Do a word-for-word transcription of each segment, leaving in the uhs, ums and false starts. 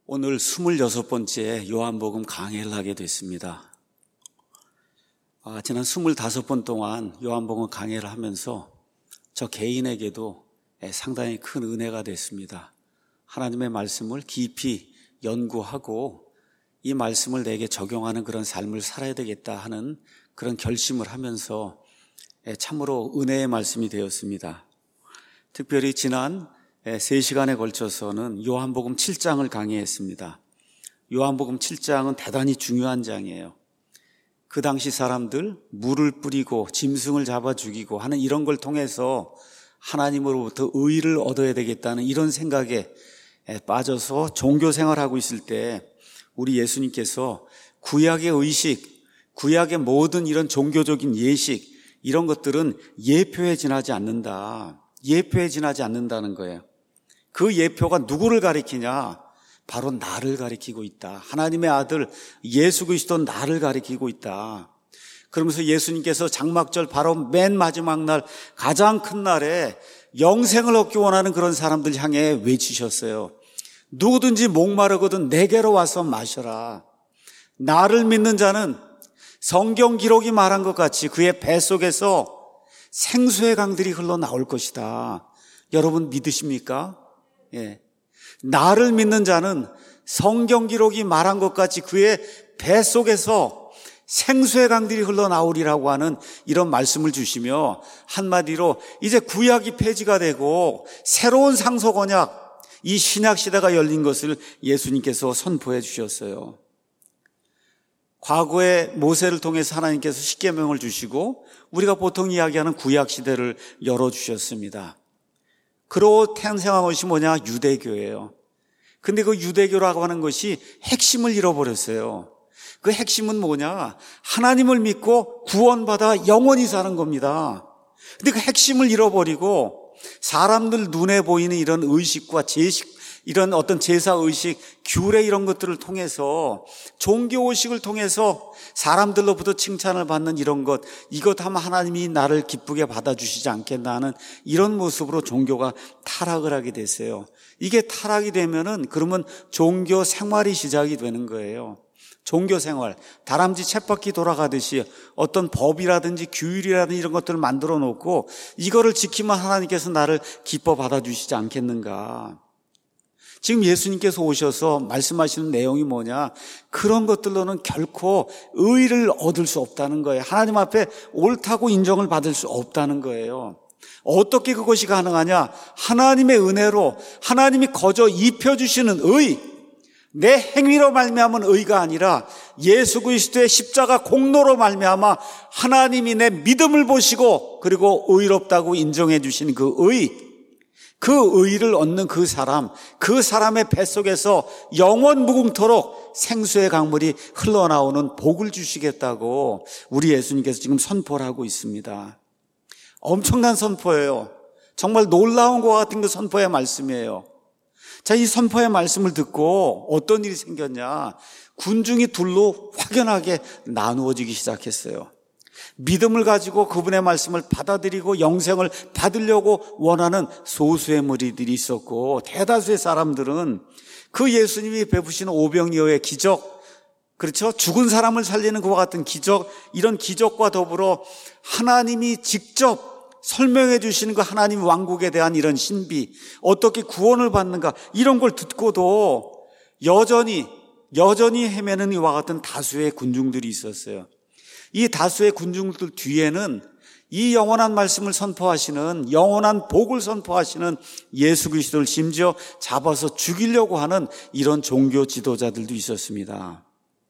오늘 스물여섯 번째 요한복음 강해를 하게 됐습니다. 아, 지난 스물다섯 번 동안 요한복음 강해를 하면서 저 개인에게도 상당히 큰 은혜가 됐습니다. 하나님의 말씀을 깊이 연구하고 이 말씀을 내게 적용하는 그런 삶을 살아야 되겠다 하는 그런 결심을 하면서 참으로 은혜의 말씀이 되었습니다. 특별히 지난 세 시간에 걸쳐서는 요한복음 칠 장을 강의했습니다. 요한복음 칠 장은 대단히 중요한 장이에요. 그 당시 사람들 물을 뿌리고 짐승을 잡아 죽이고 하는 이런 걸 통해서 하나님으로부터 의의를 얻어야 되겠다는 이런 생각에 빠져서 종교 생활하고 있을 때 우리 예수님께서 구약의 의식, 구약의 모든 이런 종교적인 예식 이런 것들은 예표에 지나지 않는다. 예표에 지나지 않는다는 거예요. 그 예표가 누구를 가리키냐? 바로 나를 가리키고 있다. 하나님의 아들 예수 그리스도 나를 가리키고 있다. 그러면서 예수님께서 장막절 바로 맨 마지막 날 가장 큰 날에 영생을 얻기 원하는 그런 사람들 향해 외치셨어요. 누구든지 목마르거든 내게로 와서 마셔라. 나를 믿는 자는 성경 기록이 말한 것 같이 그의 뱃속에서 생수의 강들이 흘러나올 것이다. 여러분 믿으십니까? 예. 나를 믿는 자는 성경 기록이 말한 것 같이 그의 뱃속에서 생수의 강들이 흘러나오리라고 하는 이런 말씀을 주시며 한마디로 이제 구약이 폐지가 되고 새로운 상속 언약, 이 신약 시대가 열린 것을 예수님께서 선포해 주셨어요. 과거에 모세를 통해서 하나님께서 십계명을 주시고 우리가 보통 이야기하는 구약 시대를 열어주셨습니다. 그러고 탄생한 것이 뭐냐? 유대교예요. 근데 그 유대교라고 하는 것이 핵심을 잃어버렸어요. 그 핵심은 뭐냐? 하나님을 믿고 구원받아 영원히 사는 겁니다. 근데 그 핵심을 잃어버리고 사람들 눈에 보이는 이런 의식과 제식, 이런 어떤 제사의식, 규례 이런 것들을 통해서 종교의식을 통해서 사람들로부터 칭찬을 받는 이런 것, 이것 하면 하나님이 나를 기쁘게 받아주시지 않겠나 하는 이런 모습으로 종교가 타락을 하게 됐어요. 이게 타락이 되면은 그러면 종교 생활이 시작이 되는 거예요. 종교 생활, 다람쥐 쳇바퀴 돌아가듯이 어떤 법이라든지 규율이라든지 이런 것들을 만들어 놓고 이거를 지키면 하나님께서 나를 기뻐 받아주시지 않겠는가. 지금 예수님께서 오셔서 말씀하시는 내용이 뭐냐? 그런 것들로는 결코 의의를 얻을 수 없다는 거예요. 하나님 앞에 옳다고 인정을 받을 수 없다는 거예요. 어떻게 그것이 가능하냐? 하나님의 은혜로 하나님이 거저 입혀주시는 의, 내 행위로 말미암은 의가 아니라 예수 그리스도의 십자가 공로로 말미암아 하나님이 내 믿음을 보시고 그리고 의롭다고 인정해 주신 그 의, 그 의의를 얻는 그 사람, 그 사람의 뱃속에서 영원 무궁토록 생수의 강물이 흘러나오는 복을 주시겠다고 우리 예수님께서 지금 선포를 하고 있습니다. 엄청난 선포예요. 정말 놀라운 것 같은 그 선포의 말씀이에요. 자, 이 선포의 말씀을 듣고 어떤 일이 생겼냐? 군중이 둘로 확연하게 나누어지기 시작했어요. 믿음을 가지고 그분의 말씀을 받아들이고 영생을 받으려고 원하는 소수의 무리들이 있었고 대다수의 사람들은 그 예수님이 베푸시는 오병이어의 기적, 그렇죠? 죽은 사람을 살리는 그와 같은 기적, 이런 기적과 더불어 하나님이 직접 설명해 주시는 그 하나님 왕국에 대한 이런 신비, 어떻게 구원을 받는가 이런 걸 듣고도 여전히 여전히 헤매는 이와 같은 다수의 군중들이 있었어요. 이 다수의 군중들 뒤에는 이 영원한 말씀을 선포하시는, 영원한 복을 선포하시는 예수 그리스도를 심지어 잡아서 죽이려고 하는 이런 종교 지도자들도 있었습니다.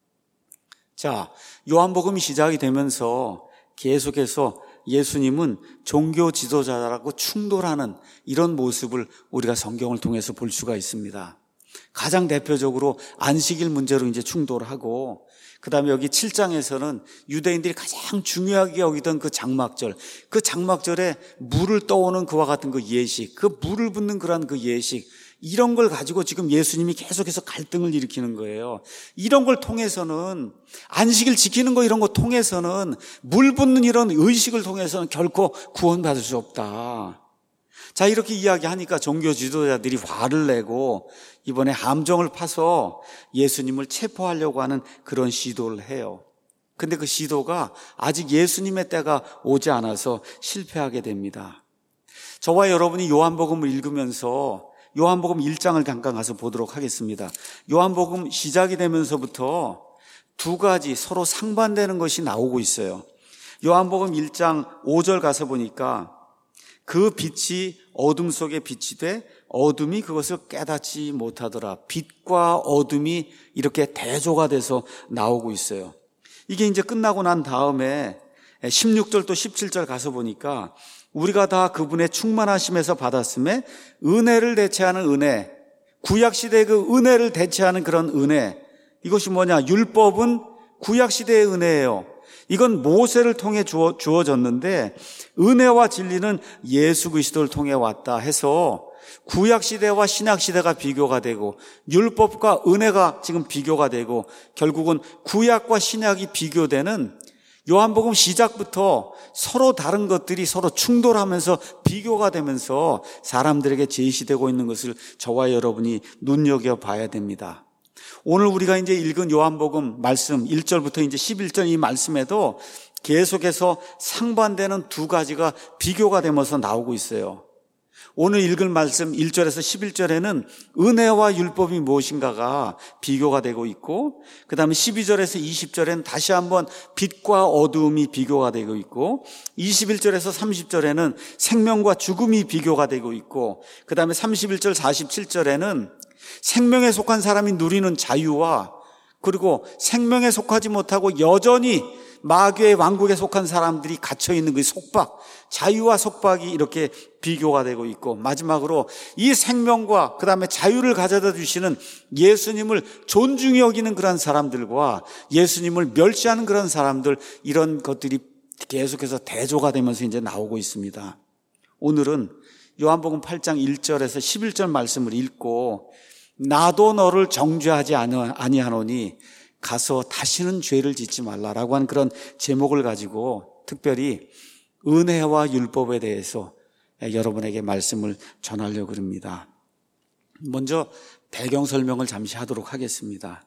자, 요한복음이 시작이 되면서 계속해서 예수님은 종교 지도자라고 충돌하는 이런 모습을 우리가 성경을 통해서 볼 수가 있습니다. 가장 대표적으로 안식일 문제로 이제 충돌하고, 그 다음에 여기 칠 장에서는 유대인들이 가장 중요하게 여기던 그 장막절, 그 장막절에 물을 떠오는 그와 같은 그 예식, 그 물을 붓는 그런 그 예식, 이런 걸 가지고 지금 예수님이 계속해서 갈등을 일으키는 거예요. 이런 걸 통해서는, 안식일 지키는 거 이런 거 통해서는, 물 붓는 이런 의식을 통해서는 결코 구원받을 수 없다. 자, 이렇게 이야기하니까 종교 지도자들이 화를 내고 이번에 함정을 파서 예수님을 체포하려고 하는 그런 시도를 해요. 근데 그 시도가 아직 예수님의 때가 오지 않아서 실패하게 됩니다. 저와 여러분이 요한복음을 읽으면서 요한복음 일 장을 잠깐 가서 보도록 하겠습니다. 요한복음 시작이 되면서부터 두 가지 서로 상반되는 것이 나오고 있어요. 요한복음 일 장 오 절 가서 보니까 그 빛이 어둠 속에 빛이 돼 어둠이 그것을 깨닫지 못하더라. 빛과 어둠이 이렇게 대조가 돼서 나오고 있어요. 이게 이제 끝나고 난 다음에 십육 절 또 십칠 절 가서 보니까 우리가 다 그분의 충만하심에서 받았음에 은혜를 대체하는 은혜, 구약시대의 그 은혜를 대체하는 그런 은혜, 이것이 뭐냐? 율법은 구약시대의 은혜예요. 이건 모세를 통해 주어, 주어졌는데 은혜와 진리는 예수 그리스도를 통해 왔다 해서 구약시대와 신약시대가 비교가 되고 율법과 은혜가 지금 비교가 되고 결국은 구약과 신약이 비교되는 요한복음 시작부터 서로 다른 것들이 서로 충돌하면서 비교가 되면서 사람들에게 제시되고 있는 것을 저와 여러분이 눈여겨봐야 됩니다. 오늘 우리가 이제 읽은 요한복음 말씀 일 절부터 이제 십일 절 이 말씀에도 계속해서 상반되는 두 가지가 비교가 되면서 나오고 있어요. 오늘 읽을 말씀 일 절에서 십일 절에는 은혜와 율법이 무엇인가가 비교가 되고 있고, 그 다음에 십이 절에서 이십 절에는 다시 한번 빛과 어두움이 비교가 되고 있고, 이십일 절에서 삼십 절에는 생명과 죽음이 비교가 되고 있고, 그 다음에 삼십일 절 사십칠 절에는 생명에 속한 사람이 누리는 자유와 그리고 생명에 속하지 못하고 여전히 마귀의 왕국에 속한 사람들이 갇혀있는 그 속박, 자유와 속박이 이렇게 비교가 되고 있고, 마지막으로 이 생명과 그 다음에 자유를 가져다 주시는 예수님을 존중히 여기는 그런 사람들과 예수님을 멸시하는 그런 사람들, 이런 것들이 계속해서 대조가 되면서 이제 나오고 있습니다. 오늘은 요한복음 팔 장 일 절에서 십일 절 말씀을 읽고 나도 너를 정죄하지 아니하노니 가서 다시는 죄를 짓지 말라라고 하는 그런 제목을 가지고 특별히 은혜와 율법에 대해서 여러분에게 말씀을 전하려고 합니다. 먼저 배경 설명을 잠시 하도록 하겠습니다.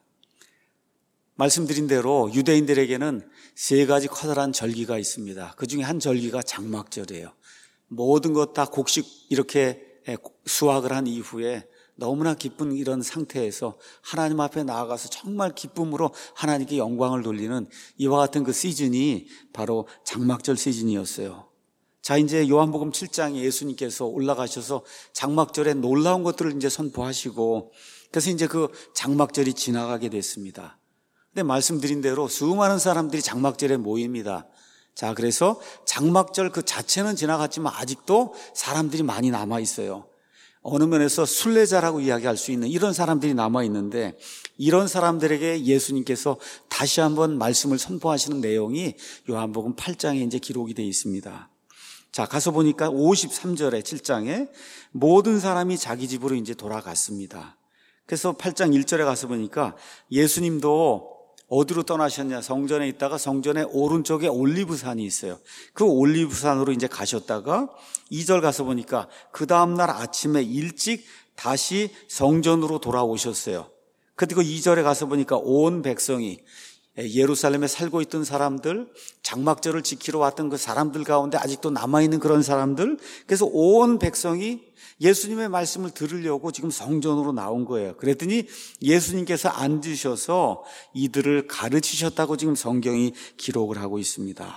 말씀드린 대로 유대인들에게는 세 가지 커다란 절기가 있습니다. 그 중에 한 절기가 장막절이에요. 모든 것 다 곡식 이렇게 수확을 한 이후에 너무나 기쁜 이런 상태에서 하나님 앞에 나아가서 정말 기쁨으로 하나님께 영광을 돌리는 이와 같은 그 시즌이 바로 장막절 시즌이었어요. 자, 이제 요한복음 칠 장에 예수님께서 올라가셔서 장막절에 놀라운 것들을 이제 선포하시고, 그래서 이제 그 장막절이 지나가게 됐습니다. 근데 말씀드린 대로 수많은 사람들이 장막절에 모입니다. 자, 그래서 장막절 그 자체는 지나갔지만 아직도 사람들이 많이 남아 있어요. 어느 면에서 순례자라고 이야기할 수 있는 이런 사람들이 남아 있는데, 이런 사람들에게 예수님께서 다시 한번 말씀을 선포하시는 내용이 요한복음 팔 장에 이제 기록이 되어 있습니다. 자, 가서 보니까 오십삼 절에 칠 장에 모든 사람이 자기 집으로 이제 돌아갔습니다. 그래서 팔 장 일 절에 가서 보니까 예수님도 어디로 떠나셨냐? 성전에 있다가 성전의 오른쪽에 올리브산이 있어요. 그 올리브산으로 이제 가셨다가 이 절 가서 보니까 그 다음날 아침에 일찍 다시 성전으로 돌아오셨어요. 그리고 이 절에 가서 보니까 온 백성이, 예루살렘에 살고 있던 사람들, 장막절을 지키러 왔던 그 사람들 가운데 아직도 남아있는 그런 사람들, 그래서 온 백성이 예수님의 말씀을 들으려고 지금 성전으로 나온 거예요. 그랬더니 예수님께서 앉으셔서 이들을 가르치셨다고 지금 성경이 기록을 하고 있습니다.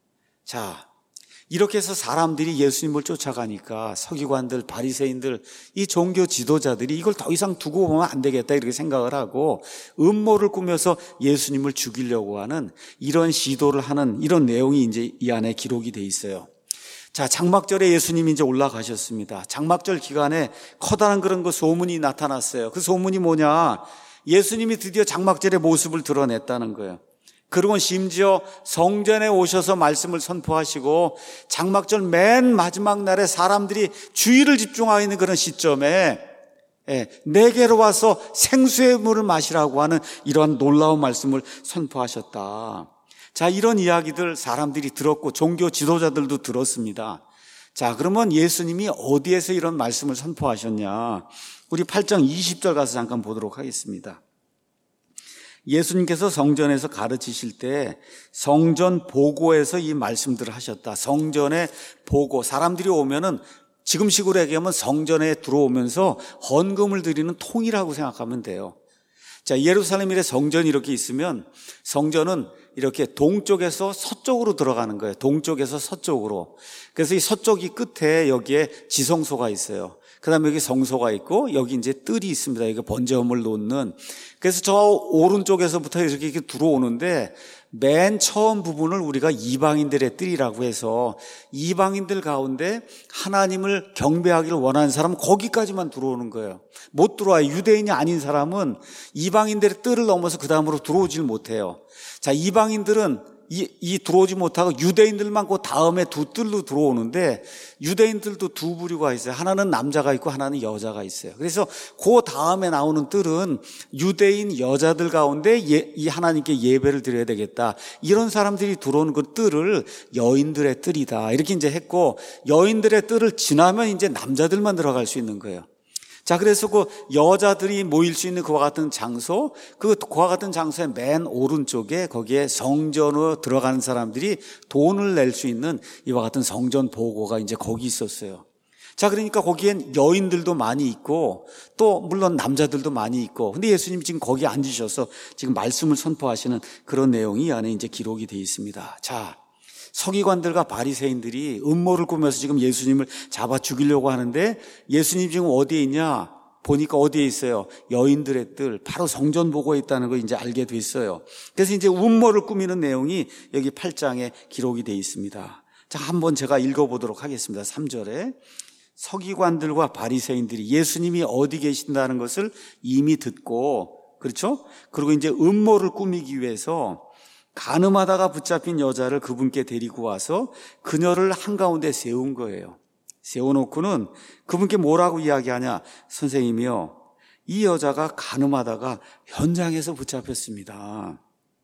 자, 이렇게 해서 사람들이 예수님을 쫓아가니까 서기관들, 바리새인들, 이 종교 지도자들이 이걸 더 이상 두고 보면 안 되겠다 이렇게 생각을 하고 음모를 꾸며서 예수님을 죽이려고 하는 이런 시도를 하는 이런 내용이 이제 이 안에 기록이 돼 있어요. 자, 장막절에 예수님이 이제 올라가셨습니다. 장막절 기간에 커다란 그런 그 소문이 나타났어요. 그 소문이 뭐냐? 예수님이 드디어 장막절의 모습을 드러냈다는 거예요. 그리고 심지어 성전에 오셔서 말씀을 선포하시고 장막절 맨 마지막 날에 사람들이 주의를 집중하고 있는 그런 시점에 내게로 와서 생수의 물을 마시라고 하는 이러한 놀라운 말씀을 선포하셨다. 자, 이런 이야기들 사람들이 들었고 종교 지도자들도 들었습니다. 자, 그러면 예수님이 어디에서 이런 말씀을 선포하셨냐? 우리 팔 장 이십 절 가서 잠깐 보도록 하겠습니다. 예수님께서 성전에서 가르치실 때 성전 보고에서 이 말씀들을 하셨다. 성전의 보고, 사람들이 오면은 지금식으로 얘기하면 성전에 들어오면서 헌금을 드리는 통이라고 생각하면 돼요. 자, 예루살렘에 성전이 이렇게 있으면 성전은 이렇게 동쪽에서 서쪽으로 들어가는 거예요. 동쪽에서 서쪽으로. 그래서 이 서쪽이 끝에 여기에 지성소가 있어요. 그 다음에 여기 성소가 있고 여기 이제 뜰이 있습니다. 여기 번제물을 놓는. 그래서 저 오른쪽에서부터 이렇게, 이렇게 들어오는데 맨 처음 부분을 우리가 이방인들의 뜰이라고 해서 이방인들 가운데 하나님을 경배하기를 원하는 사람은 거기까지만 들어오는 거예요. 못 들어와요. 유대인이 아닌 사람은 이방인들의 뜰을 넘어서 그 다음으로 들어오질 못해요. 자, 이방인들은 이, 이 들어오지 못하고 유대인들만 그 다음에 두 뜰로 들어오는데 유대인들도 두 부류가 있어요. 하나는 남자가 있고 하나는 여자가 있어요. 그래서 그 다음에 나오는 뜰은 유대인 여자들 가운데 예, 이 하나님께 예배를 드려야 되겠다. 이런 사람들이 들어오는 그 뜰을 여인들의 뜰이다. 이렇게 이제 했고 여인들의 뜰을 지나면 이제 남자들만 들어갈 수 있는 거예요. 자, 그래서 그 여자들이 모일 수 있는 그와 같은 장소, 그 그와 같은 장소의 맨 오른쪽에 거기에 성전으로 들어가는 사람들이 돈을 낼 수 있는 이와 같은 성전 보고가 이제 거기 있었어요. 자, 그러니까 거기엔 여인들도 많이 있고 또 물론 남자들도 많이 있고, 근데 예수님이 지금 거기 앉으셔서 지금 말씀을 선포하시는 그런 내용이 이 안에 이제 기록이 되어 있습니다. 자, 서기관들과 바리새인들이 음모를 꾸며서 지금 예수님을 잡아 죽이려고 하는데 예수님 지금 어디에 있냐? 보니까 어디에 있어요? 여인들의 뜰, 바로 성전 보고에 있다는 걸 이제 알게 됐어요. 그래서 이제 음모를 꾸미는 내용이 여기 팔 장에 기록이 되어 있습니다. 자, 한번 제가 읽어보도록 하겠습니다. 삼 절에 서기관들과 바리새인들이 예수님이 어디 계신다는 것을 이미 듣고, 그렇죠? 그리고 이제 음모를 꾸미기 위해서 간음하다가 붙잡힌 여자를 그분께 데리고 와서 그녀를 한가운데 세운 거예요. 세워놓고는 그분께 뭐라고 이야기하냐? 선생님이요, 이 여자가 간음하다가 현장에서 붙잡혔습니다.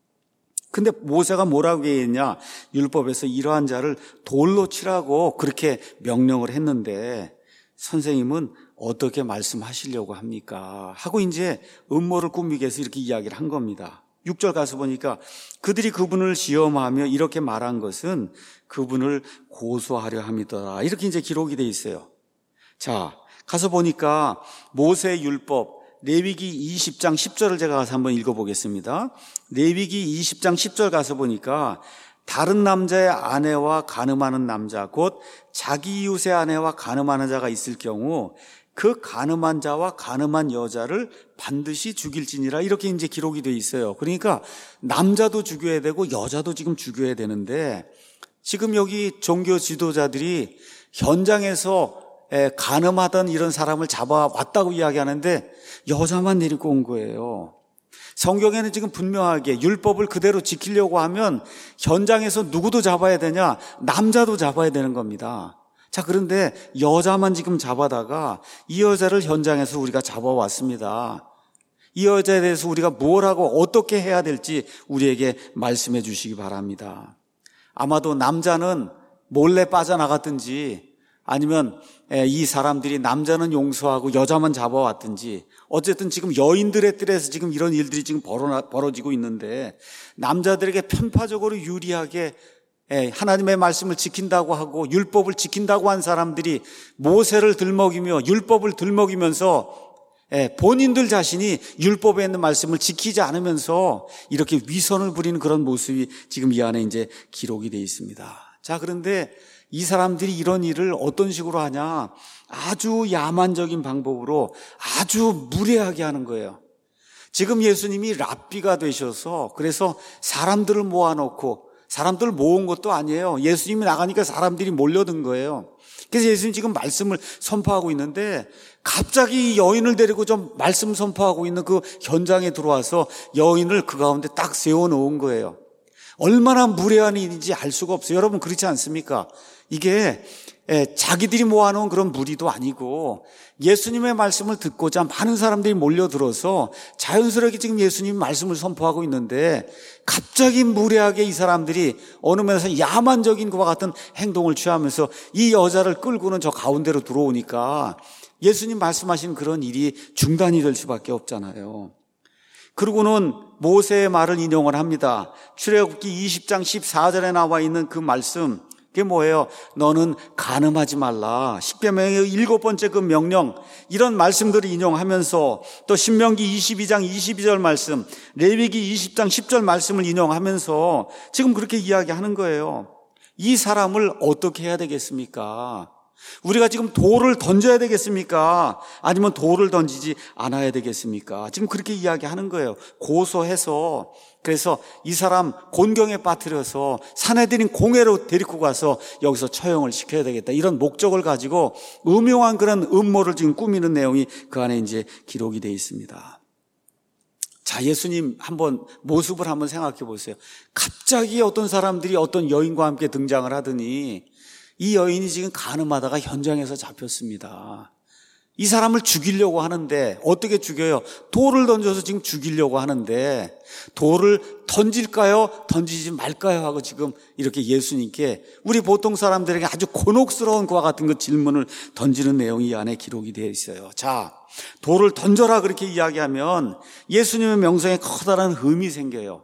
근데 모세가 뭐라고 했냐? 율법에서 이러한 자를 돌로 치라고 그렇게 명령을 했는데 선생님은 어떻게 말씀하시려고 합니까? 하고 이제 음모를 꾸미기 위해서 이렇게 이야기를 한 겁니다. 육 절 가서 보니까 그들이 그분을 시험하며 이렇게 말한 것은 그분을 고소하려 함이더라. 이렇게 이제 기록이 돼 있어요. 자, 가서 보니까 모세의 율법 레위기 이십 장 십 절을 제가 가서 한번 읽어보겠습니다. 레위기 이십 장 십 절 가서 보니까 다른 남자의 아내와 간음하는 남자, 곧 자기 이웃의 아내와 간음하는 자가 있을 경우 그 간음한 자와 간음한 여자를 반드시 죽일지니라. 이렇게 이제 기록이 돼 있어요. 그러니까 남자도 죽여야 되고 여자도 지금 죽여야 되는데 지금 여기 종교 지도자들이 현장에서 간음하던 이런 사람을 잡아왔다고 이야기하는데 여자만 데리고 온 거예요. 성경에는 지금 분명하게 율법을 그대로 지키려고 하면 현장에서 누구도 잡아야 되냐? 남자도 잡아야 되는 겁니다. 자, 그런데 여자만 지금 잡아다가 이 여자를 현장에서 우리가 잡아왔습니다. 이 여자에 대해서 우리가 뭘 하고 어떻게 해야 될지 우리에게 말씀해 주시기 바랍니다. 아마도 남자는 몰래 빠져나갔든지 아니면 이 사람들이 남자는 용서하고 여자만 잡아왔든지 어쨌든 지금 여인들의 뜰에서 지금 이런 일들이 지금 벌어지고 있는데 남자들에게 편파적으로 유리하게 하나님의 말씀을 지킨다고 하고 율법을 지킨다고 한 사람들이 모세를 들먹이며 율법을 들먹이면서 본인들 자신이 율법에 있는 말씀을 지키지 않으면서 이렇게 위선을 부리는 그런 모습이 지금 이 안에 이제 기록이 되어 있습니다. 자, 그런데 이 사람들이 이런 일을 어떤 식으로 하냐? 아주 야만적인 방법으로 아주 무례하게 하는 거예요. 지금 예수님이 랍비가 되셔서 그래서 사람들을 모아놓고, 사람들을 모은 것도 아니에요. 예수님이 나가니까 사람들이 몰려든 거예요. 그래서 예수님 지금 말씀을 선포하고 있는데 갑자기 여인을 데리고 좀 말씀 선포하고 있는 그 현장에 들어와서 여인을 그 가운데 딱 세워놓은 거예요. 얼마나 무례한 일인지 알 수가 없어요. 여러분 그렇지 않습니까? 이게 예, 자기들이 모아놓은 그런 무리도 아니고 예수님의 말씀을 듣고자 많은 사람들이 몰려들어서 자연스럽게 지금 예수님 말씀을 선포하고 있는데 갑자기 무례하게 이 사람들이 어느 면에서 야만적인 것과 같은 행동을 취하면서 이 여자를 끌고는 저 가운데로 들어오니까 예수님 말씀하신 그런 일이 중단이 될 수밖에 없잖아요. 그리고는 모세의 말을 인용을 합니다. 출애굽기 이십 장 십사 절에 나와 있는 그 말씀, 그게 뭐예요? 너는 간음하지 말라. 십계명의 일곱 번째 그 명령, 이런 말씀들을 인용하면서 또 신명기 이십이 장 이십이 절 말씀, 레위기 이십 장 십 절 말씀을 인용하면서 지금 그렇게 이야기하는 거예요. 이 사람을 어떻게 해야 되겠습니까? 우리가 지금 돌을 던져야 되겠습니까? 아니면 돌을 던지지 않아야 되겠습니까? 지금 그렇게 이야기하는 거예요. 고소해서, 그래서 이 사람 곤경에 빠뜨려서 사내들인 공회로 데리고 가서 여기서 처형을 시켜야 되겠다, 이런 목적을 가지고 음흉한 그런 음모를 지금 꾸미는 내용이 그 안에 이제 기록이 되어 있습니다. 자, 예수님 한번 모습을 한번 생각해 보세요. 갑자기 어떤 사람들이 어떤 여인과 함께 등장을 하더니 이 여인이 지금 간음하다가 현장에서 잡혔습니다. 이 사람을 죽이려고 하는데 어떻게 죽여요? 돌을 던져서 지금 죽이려고 하는데 돌을 던질까요? 던지지 말까요? 하고 지금 이렇게 예수님께 우리 보통 사람들에게 아주 곤혹스러운 그와 같은 그 질문을 던지는 내용이 이 안에 기록이 되어 있어요. 자, 돌을 던져라 그렇게 이야기하면 예수님의 명성에 커다란 흠이 생겨요.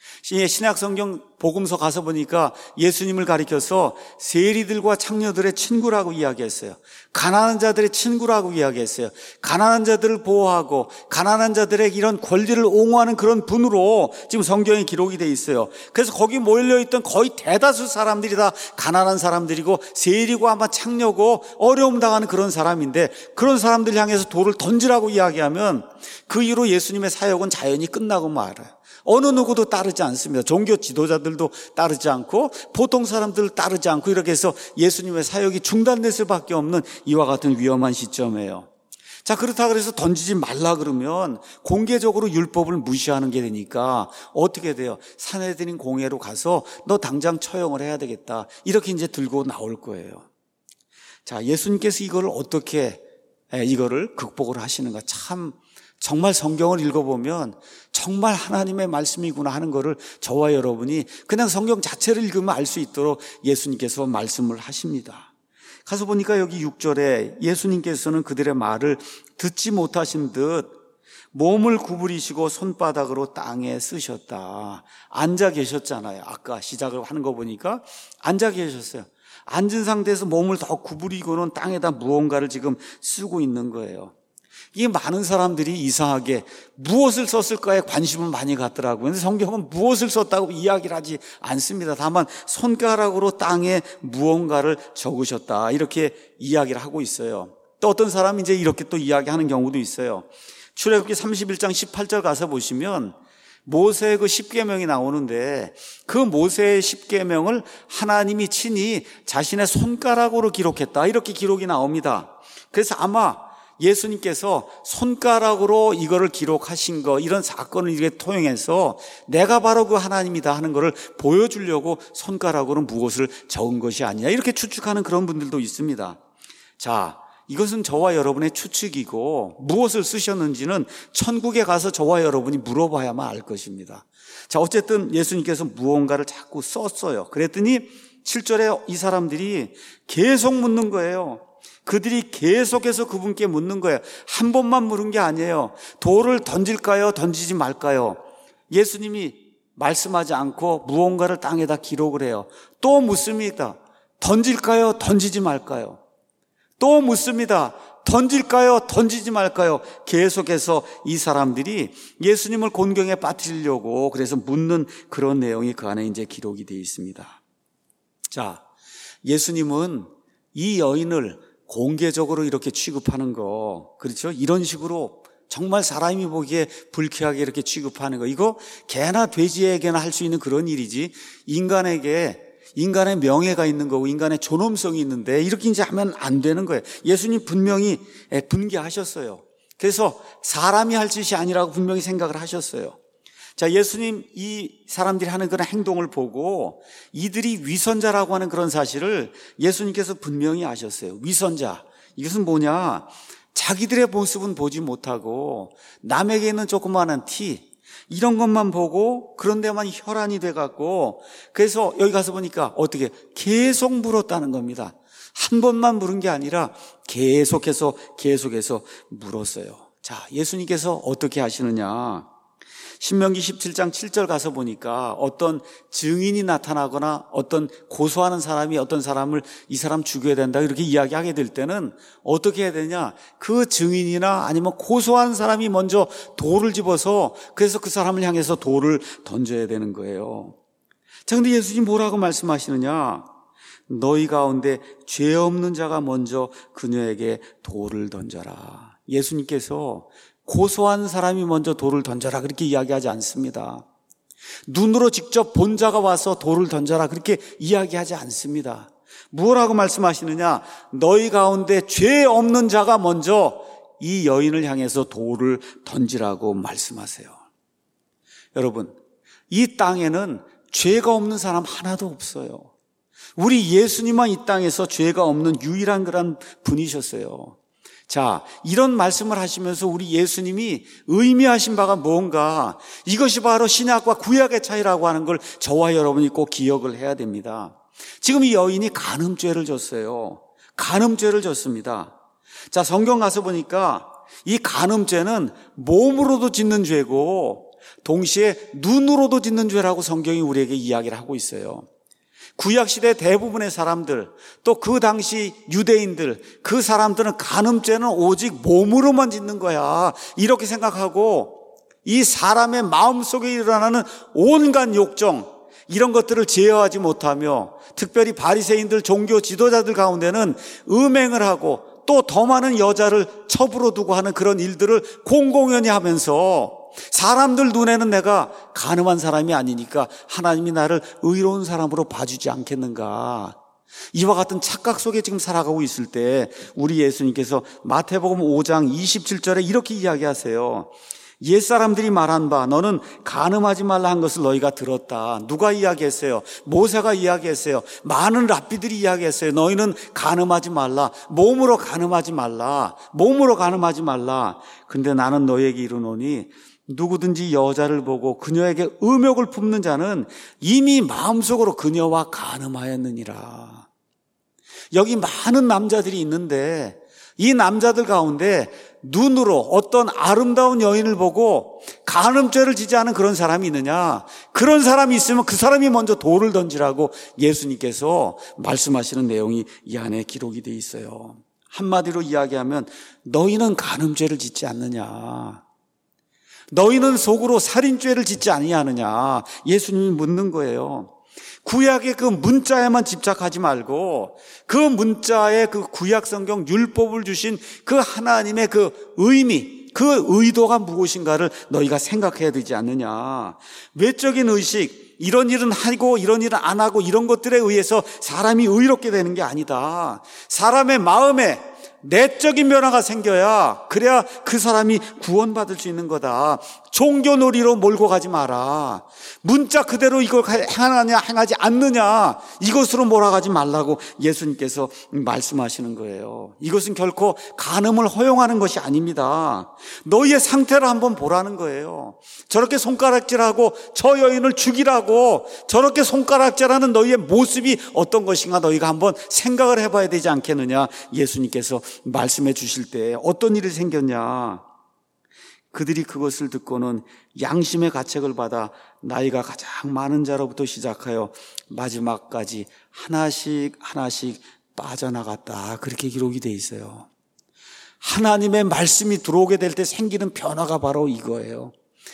신약 성경 복음서 가서 보니까 예수님을 가리켜서 세리들과 창녀들의 친구라고 이야기했어요. 가난한 자들의 친구라고 이야기했어요. 가난한 자들을 보호하고 가난한 자들의 이런 권리를 옹호하는 그런 분으로 지금 성경에 기록이 돼 있어요. 그래서 거기 몰려있던 거의 대다수 사람들이 다 가난한 사람들이고 세리고 아마 창녀고 어려움 당하는 그런 사람인데 그런 사람들 향해서 돌을 던지라고 이야기하면 그 이후로 예수님의 사역은 자연히 끝나고 말아요. 어느 누구도 따르지 않습니다. 종교 지도자들도 따르지 않고 보통 사람들 따르지 않고 이렇게 해서 예수님의 사역이 중단될 수밖에 없는 이와 같은 위험한 시점이에요. 자, 그렇다 그래서 던지지 말라 그러면 공개적으로 율법을 무시하는 게 되니까 어떻게 돼요? 사내들인 공회로 가서 너 당장 처형을 해야 되겠다, 이렇게 이제 들고 나올 거예요. 자, 예수님께서 이걸 어떻게 이거를 극복을 하시는가, 참 정말 성경을 읽어보면 정말 하나님의 말씀이구나 하는 거를 저와 여러분이 그냥 성경 자체를 읽으면 알 수 있도록 예수님께서 말씀을 하십니다. 가서 보니까 여기 육 절에 예수님께서는 그들의 말을 듣지 못하신 듯 몸을 구부리시고 손바닥으로 땅에 쓰셨다. 앉아 계셨잖아요. 아까 시작을 하는 거 보니까 앉아 계셨어요. 앉은 상태에서 몸을 더 구부리고는 땅에다 무언가를 지금 쓰고 있는 거예요. 이게 많은 사람들이 이상하게 무엇을 썼을까에 관심을 많이 갖더라고요. 그런데 성경은 무엇을 썼다고 이야기를 하지 않습니다. 다만 손가락으로 땅에 무언가를 적으셨다, 이렇게 이야기를 하고 있어요. 또 어떤 사람이 이제 이렇게 또 이야기하는 경우도 있어요. 출애굽기 삼십일 장 십팔 절 가서 보시면 모세의 그 십계명이 나오는데 그 모세의 십계명을 하나님이 친히 자신의 손가락으로 기록했다, 이렇게 기록이 나옵니다. 그래서 아마 예수님께서 손가락으로 이거를 기록하신 거, 이런 사건을 이렇게 통해서 내가 바로 그 하나님이다 하는 거를 보여주려고 손가락으로 무엇을 적은 것이 아니냐, 이렇게 추측하는 그런 분들도 있습니다. 자, 이것은 저와 여러분의 추측이고 무엇을 쓰셨는지는 천국에 가서 저와 여러분이 물어봐야만 알 것입니다. 자, 어쨌든 예수님께서 무언가를 자꾸 썼어요. 그랬더니 칠 절에 이 사람들이 계속 묻는 거예요. 그들이 계속해서 그분께 묻는 거예요. 한 번만 물은 게 아니에요. 돌을 던질까요? 던지지 말까요? 예수님이 말씀하지 않고 무언가를 땅에다 기록을 해요. 또 묻습니다. 던질까요? 던지지 말까요? 또 묻습니다. 던질까요? 던지지 말까요? 계속해서 이 사람들이 예수님을 곤경에 빠뜨리려고 그래서 묻는 그런 내용이 그 안에 이제 기록이 되어 있습니다. 자, 예수님은 이 여인을 공개적으로 이렇게 취급하는 거, 그렇죠? 이런 식으로 정말 사람이 보기에 불쾌하게 이렇게 취급하는 거, 이거 개나 돼지에게나 할 수 있는 그런 일이지 인간에게, 인간의 명예가 있는 거고 인간의 존엄성이 있는데 이렇게 이제 하면 안 되는 거예요. 예수님 분명히 분개하셨어요. 그래서 사람이 할 짓이 아니라고 분명히 생각을 하셨어요. 자, 예수님 이 사람들이 하는 그런 행동을 보고 이들이 위선자라고 하는 그런 사실을 예수님께서 분명히 아셨어요. 위선자. 이것은 뭐냐? 자기들의 모습은 보지 못하고 남에게 있는 조그마한 티, 이런 것만 보고 그런 데만 혈안이 돼갖고, 그래서 여기 가서 보니까 어떻게 계속 물었다는 겁니다. 한 번만 물은 게 아니라 계속해서 계속해서 물었어요. 자, 예수님께서 어떻게 하시느냐? 신명기 십칠 장 칠 절 가서 보니까 어떤 증인이 나타나거나 어떤 고소하는 사람이 어떤 사람을 이 사람 죽여야 된다 이렇게 이야기하게 될 때는 어떻게 해야 되냐? 그 증인이나 아니면 고소한 사람이 먼저 돌을 집어서 그래서 그 사람을 향해서 돌을 던져야 되는 거예요. 자, 근데 예수님 뭐라고 말씀하시느냐? 너희 가운데 죄 없는 자가 먼저 그녀에게 돌을 던져라. 예수님께서 고소한 사람이 먼저 돌을 던져라 그렇게 이야기하지 않습니다. 눈으로 직접 본 자가 와서 돌을 던져라 그렇게 이야기하지 않습니다. 뭐라고 말씀하시느냐? 너희 가운데 죄 없는 자가 먼저 이 여인을 향해서 돌을 던지라고 말씀하세요. 여러분, 이 땅에는 죄가 없는 사람 하나도 없어요. 우리 예수님만 이 땅에서 죄가 없는 유일한 그런 분이셨어요. 자, 이런 말씀을 하시면서 우리 예수님이 의미하신 바가 뭔가, 이것이 바로 신약과 구약의 차이라고 하는 걸 저와 여러분이 꼭 기억을 해야 됩니다. 지금 이 여인이 간음죄를 졌어요. 간음죄를 졌습니다. 자, 성경 가서 보니까 이 간음죄는 몸으로도 짓는 죄고 동시에 눈으로도 짓는 죄라고 성경이 우리에게 이야기를 하고 있어요. 구약시대 대부분의 사람들, 또 그 당시 유대인들, 그 사람들은 간음죄는 오직 몸으로만 짓는 거야 이렇게 생각하고 이 사람의 마음속에 일어나는 온갖 욕정, 이런 것들을 제어하지 못하며 특별히 바리새인들, 종교 지도자들 가운데는 음행을 하고 또 더 많은 여자를 첩으로 두고 하는 그런 일들을 공공연히 하면서 사람들 눈에는 내가 간음한 사람이 아니니까 하나님이 나를 의로운 사람으로 봐주지 않겠는가, 이와 같은 착각 속에 지금 살아가고 있을 때 우리 예수님께서 마태복음 오 장 이십칠 절에 이렇게 이야기하세요. 옛사람들이 말한 바 너는 간음하지 말라 한 것을 너희가 들었다. 누가 이야기했어요? 모세가 이야기했어요. 많은 랍비들이 이야기했어요. 너희는 간음하지 말라. 몸으로 간음하지 말라. 몸으로 간음하지 말라. 근데 나는 너희에게 이르노니 누구든지 여자를 보고 그녀에게 음욕을 품는 자는 이미 마음속으로 그녀와 간음하였느니라. 여기 많은 남자들이 있는데 이 남자들 가운데 눈으로 어떤 아름다운 여인을 보고 간음죄를 지지 않은 그런 사람이 있느냐? 그런 사람이 있으면 그 사람이 먼저 돌을 던지라고 예수님께서 말씀하시는 내용이 이 안에 기록이 돼 있어요. 한마디로 이야기하면 너희는 간음죄를 짓지 않느냐? 너희는 속으로 살인죄를 짓지 아니하느냐? 예수님이 묻는 거예요. 구약의 그 문자에만 집착하지 말고 그 문자의 그 구약 성경 율법을 주신 그 하나님의 그 의미, 그 의도가 무엇인가를 너희가 생각해야 되지 않느냐. 외적인 의식, 이런 일은 하고 이런 일은 안 하고 이런 것들에 의해서 사람이 의롭게 되는 게 아니다. 사람의 마음에 내적인 변화가 생겨야, 그래야 그 사람이 구원받을 수 있는 거다. 종교놀이로 몰고 가지 마라. 문자 그대로 이걸 행하느냐 행하지 않느냐, 이것으로 몰아가지 말라고 예수님께서 말씀하시는 거예요. 이것은 결코 간음을 허용하는 것이 아닙니다. 너희의 상태를 한번 보라는 거예요. 저렇게 손가락질하고 저 여인을 죽이라고 저렇게 손가락질하는 너희의 모습이 어떤 것인가 너희가 한번 생각을 해봐야 되지 않겠느냐. 예수님께서 말씀해 주실 때 어떤 일이 생겼냐. 그들이 그것을 듣고는 양심의 가책을 받아 나이가 가장 많은 자로부터 시작하여 마지막까지 하나씩 하나씩 빠져나갔다. 그렇게 기록이 돼 있어요. 하나님의 말씀이 들어오게 될 때 생기는 변화가 바로 이거예요.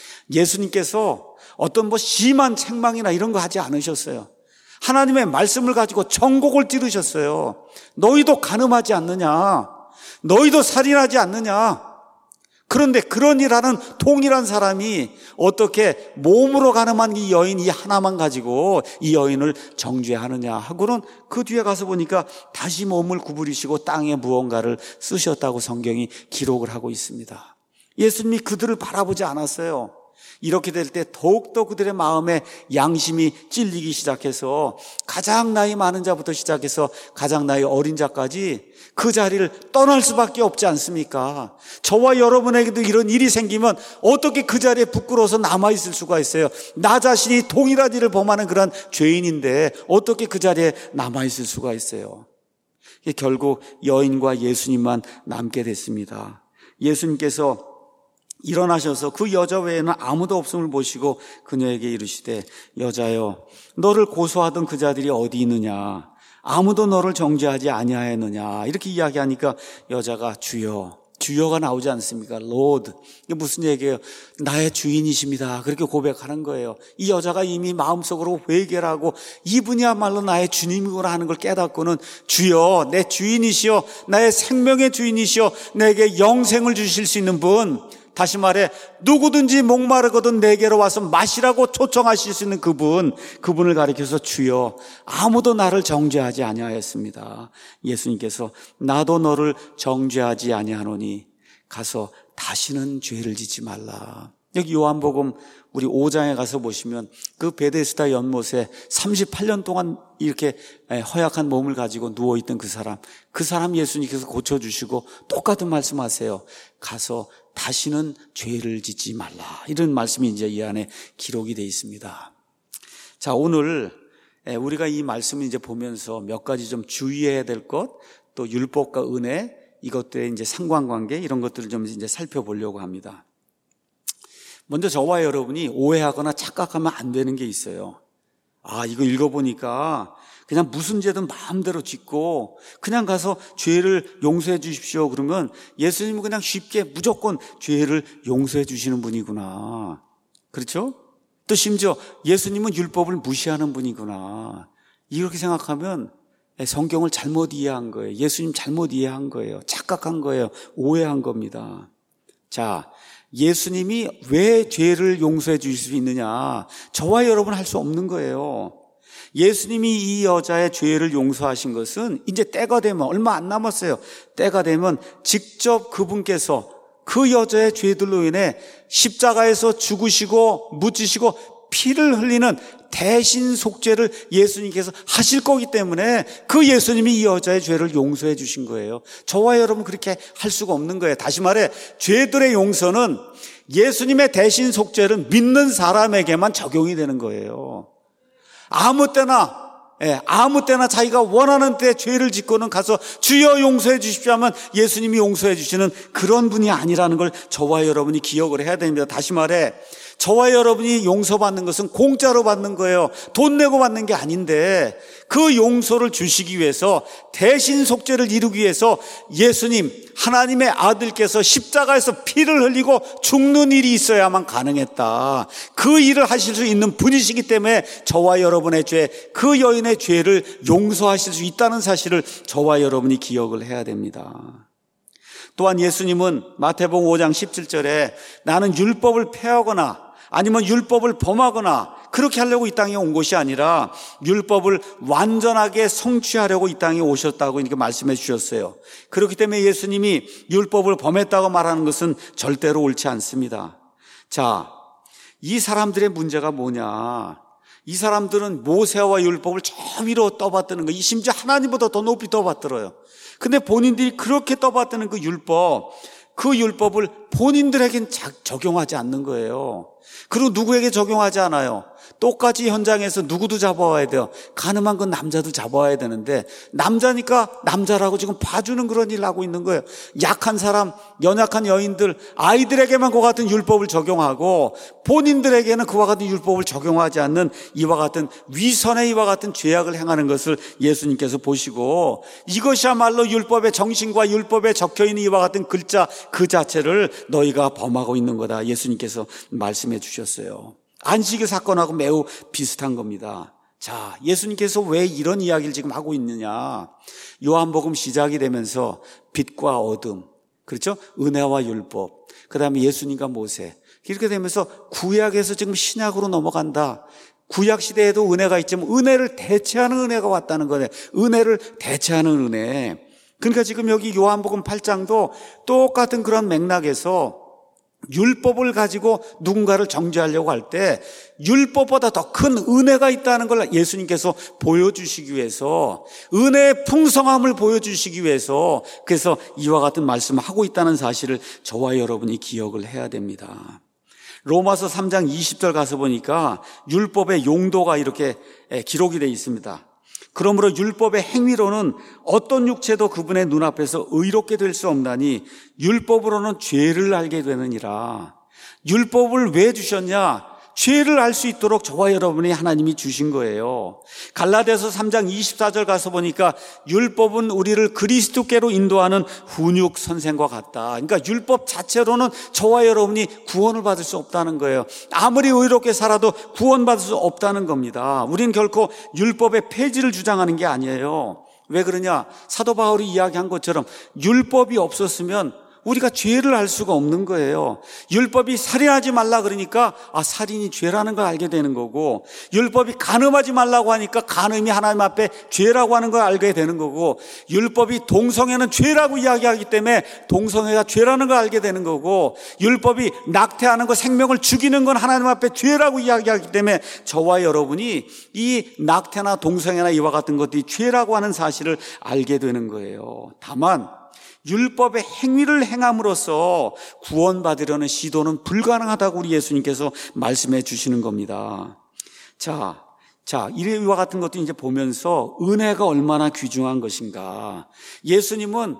예수님께서 어떤 뭐 심한 책망이나 이런 거 하지 않으셨어요. 하나님의 말씀을 가지고 전곡을 찌르셨어요. 너희도 간음하지 않느냐? 너희도 살인하지 않느냐? 그런데 그런 일하는 동일한 사람이 어떻게 몸으로 간음한 이 여인 이 하나만 가지고 이 여인을 정죄하느냐 하고는 그 뒤에 가서 보니까 다시 몸을 구부리시고 땅에 무언가를 쓰셨다고 성경이 기록을 하고 있습니다. 예수님이 그들을 바라보지 않았어요. 이렇게 될 때 더욱더 그들의 마음에 양심이 찔리기 시작해서 가장 나이 많은 자부터 시작해서 가장 나이 어린 자까지 그 자리를 떠날 수밖에 없지 않습니까? 저와 여러분에게도 이런 일이 생기면 어떻게 그 자리에 부끄러워서 남아있을 수가 있어요? 나 자신이 동일한 일을 범하는 그런 죄인인데 어떻게 그 자리에 남아있을 수가 있어요? 결국 여인과 예수님만 남게 됐습니다. 예수님께서 일어나셔서 그 여자 외에는 아무도 없음을 보시고 그녀에게 이르시되 여자여 너를 고소하던 그 자들이 어디 있느냐? 아무도 너를 정죄하지 아니하였느냐? 이렇게 이야기하니까 여자가 주여, 주여가 나오지 않습니까? Lord. 이게 무슨 얘기예요? 나의 주인이십니다. 그렇게 고백하는 거예요. 이 여자가 이미 마음속으로 회개를 하고 이분이야말로 나의 주님이구나 하는 걸 깨닫고는 주여, 내 주인이시여, 나의 생명의 주인이시여, 내게 영생을 주실 수 있는 분, 다시 말해 누구든지 목마르거든 내게로 와서 마시라고 초청하실 수 있는 그분, 그분을 가리켜서 주여, 아무도 나를 정죄하지 아니하였습니다. 예수님께서 나도 너를 정죄하지 아니하노니 가서 다시는 죄를 짓지 말라. 여기 요한복음 우리 오 장에 가서 보시면 그 베데스다 연못에 삼십팔 년 동안 이렇게 허약한 몸을 가지고 누워있던 그 사람, 그 사람 예수님께서 고쳐주시고 똑같은 말씀하세요. 가서 다시는 죄를 짓지 말라. 이런 말씀이 이제 이 안에 기록이 되어 있습니다. 자, 오늘 우리가 이 말씀을 이제 보면서 몇 가지 좀 주의해야 될 것, 또 율법과 은혜, 이것들의 이제 상관관계, 이런 것들을 좀 이제 살펴보려고 합니다. 먼저 저와 여러분이 오해하거나 착각하면 안 되는 게 있어요. 아, 이거 읽어보니까 그냥 무슨 죄든 마음대로 짓고 그냥 가서 죄를 용서해 주십시오 그러면 예수님은 그냥 쉽게 무조건 죄를 용서해 주시는 분이구나. 그렇죠? 또 심지어 예수님은 율법을 무시하는 분이구나. 이렇게 생각하면 성경을 잘못 이해한 거예요. 예수님 잘못 이해한 거예요. 착각한 거예요. 오해한 겁니다. 자, 예수님이 왜 죄를 용서해 주실 수 있느냐? 저와 여러분 할 수 없는 거예요. 예수님이 이 여자의 죄를 용서하신 것은 이제 때가 되면, 얼마 안 남았어요. 때가 되면 직접 그분께서 그 여자의 죄들로 인해 십자가에서 죽으시고 묻히시고 피를 흘리는 대신 속죄를 예수님께서 하실 거기 때문에 그 예수님이 이 여자의 죄를 용서해 주신 거예요. 저와 여러분 그렇게 할 수가 없는 거예요. 다시 말해 죄들의 용서는 예수님의 대신 속죄를 믿는 사람에게만 적용이 되는 거예요. 아무 때나 예, 아무 때나 자기가 원하는 때 죄를 짓고는 가서 주여 용서해 주십시오 하면 예수님이 용서해 주시는 그런 분이 아니라는 걸 저와 여러분이 기억을 해야 됩니다. 다시 말해 저와 여러분이 용서받는 것은 공짜로 받는 거예요. 돈 내고 받는 게 아닌데 그 용서를 주시기 위해서 대신 속죄를 이루기 위해서 예수님 하나님의 아들께서 십자가에서 피를 흘리고 죽는 일이 있어야만 가능했다. 그 일을 하실 수 있는 분이시기 때문에 저와 여러분의 죄, 그 여인의 죄를 용서하실 수 있다는 사실을 저와 여러분이 기억을 해야 됩니다. 또한 예수님은 마태복음 오 장 십칠 절에 나는 율법을 폐하거나 아니면 율법을 범하거나 그렇게 하려고 이 땅에 온 것이 아니라 율법을 완전하게 성취하려고 이 땅에 오셨다고 이렇게 말씀해 주셨어요. 그렇기 때문에 예수님이 율법을 범했다고 말하는 것은 절대로 옳지 않습니다. 자, 이 사람들의 문제가 뭐냐? 이 사람들은 모세와 율법을 저 위로 떠받드는 거예요. 심지어 하나님보다 더 높이 떠받들어요. 근데 본인들이 그렇게 떠받드는 그 율법, 그 율법을 본인들에겐 적용하지 않는 거예요. 그리고 누구에게 적용하지 않아요. 똑같이 현장에서 누구도 잡아와야 돼요. 가늠한 건 남자도 잡아와야 되는데 남자니까 남자라고 지금 봐주는 그런 일을 하고 있는 거예요. 약한 사람, 연약한 여인들, 아이들에게만 그와 같은 율법을 적용하고 본인들에게는 그와 같은 율법을 적용하지 않는 이와 같은 위선의 이와 같은 죄악을 행하는 것을 예수님께서 보시고 이것이야말로 율법의 정신과 율법에 적혀있는 이와 같은 글자 그 자체를 너희가 범하고 있는 거다. 예수님께서 말씀해 주셨어요. 안식일 사건하고 매우 비슷한 겁니다. 자, 예수님께서 왜 이런 이야기를 지금 하고 있느냐? 요한복음 시작이 되면서 빛과 어둠, 그렇죠? 은혜와 율법, 그 다음에 예수님과 모세, 이렇게 되면서 구약에서 지금 신약으로 넘어간다. 구약 시대에도 은혜가 있지만 은혜를 대체하는 은혜가 왔다는 거네. 은혜를 대체하는 은혜. 그러니까 지금 여기 요한복음 팔 장도 똑같은 그런 맥락에서 율법을 가지고 누군가를 정죄하려고 할 때 율법보다 더 큰 은혜가 있다는 걸 예수님께서 보여주시기 위해서, 은혜의 풍성함을 보여주시기 위해서 그래서 이와 같은 말씀을 하고 있다는 사실을 저와 여러분이 기억을 해야 됩니다. 로마서 삼 장 이십 절 가서 보니까 율법의 용도가 이렇게 기록이 되어 있습니다. 그러므로 율법의 행위로는 어떤 육체도 그분의 눈앞에서 의롭게 될 수 없나니 율법으로는 죄를 알게 되느니라. 율법을 왜 주셨냐? 죄를 알 수 있도록 저와 여러분이 하나님이 주신 거예요. 갈라디아서 삼 장 이십사 절 가서 보니까 율법은 우리를 그리스도께로 인도하는 훈육 선생과 같다. 그러니까 율법 자체로는 저와 여러분이 구원을 받을 수 없다는 거예요. 아무리 의롭게 살아도 구원받을 수 없다는 겁니다. 우리는 결코 율법의 폐지를 주장하는 게 아니에요. 왜 그러냐? 사도 바울이 이야기한 것처럼 율법이 없었으면 우리가 죄를 알 수가 없는 거예요. 율법이 살인하지 말라 그러니까 아 살인이 죄라는 걸 알게 되는 거고, 율법이 간음하지 말라고 하니까 간음이 하나님 앞에 죄라고 하는 걸 알게 되는 거고, 율법이 동성애는 죄라고 이야기하기 때문에 동성애가 죄라는 걸 알게 되는 거고, 율법이 낙태하는 거, 생명을 죽이는 건 하나님 앞에 죄라고 이야기하기 때문에 저와 여러분이 이 낙태나 동성애나 이와 같은 것들이 죄라고 하는 사실을 알게 되는 거예요. 다만 율법의 행위를 행함으로써 구원받으려는 시도는 불가능하다고 우리 예수님께서 말씀해 주시는 겁니다. 자, 자, 이와 같은 것도 이제 보면서 은혜가 얼마나 귀중한 것인가. 예수님은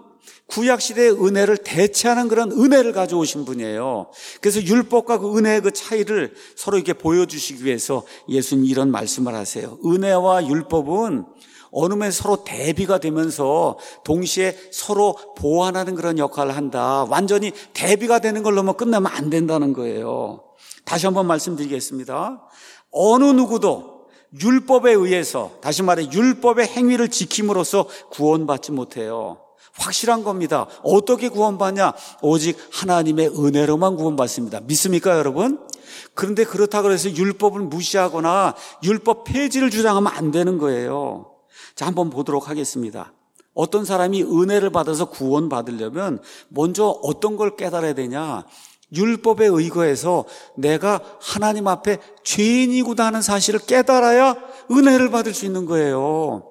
구약시대의 은혜를 대체하는 그런 은혜를 가져오신 분이에요. 그래서 율법과 그 은혜의 그 차이를 서로 이렇게 보여주시기 위해서 예수님이 이런 말씀을 하세요. 은혜와 율법은 어느 면 서로 대비가 되면서 동시에 서로 보완하는 그런 역할을 한다. 완전히 대비가 되는 걸로만 끝나면 안 된다는 거예요. 다시 한번 말씀드리겠습니다. 어느 누구도 율법에 의해서, 다시 말해 율법의 행위를 지킴으로써 구원받지 못해요. 확실한 겁니다. 어떻게 구원받냐? 오직 하나님의 은혜로만 구원받습니다. 믿습니까, 여러분? 그런데 그렇다고 해서 율법을 무시하거나 율법 폐지를 주장하면 안 되는 거예요. 자, 한번 보도록 하겠습니다. 어떤 사람이 은혜를 받아서 구원받으려면 먼저 어떤 걸 깨달아야 되냐? 율법에 의거해서 내가 하나님 앞에 죄인이구나 하는 사실을 깨달아야 은혜를 받을 수 있는 거예요.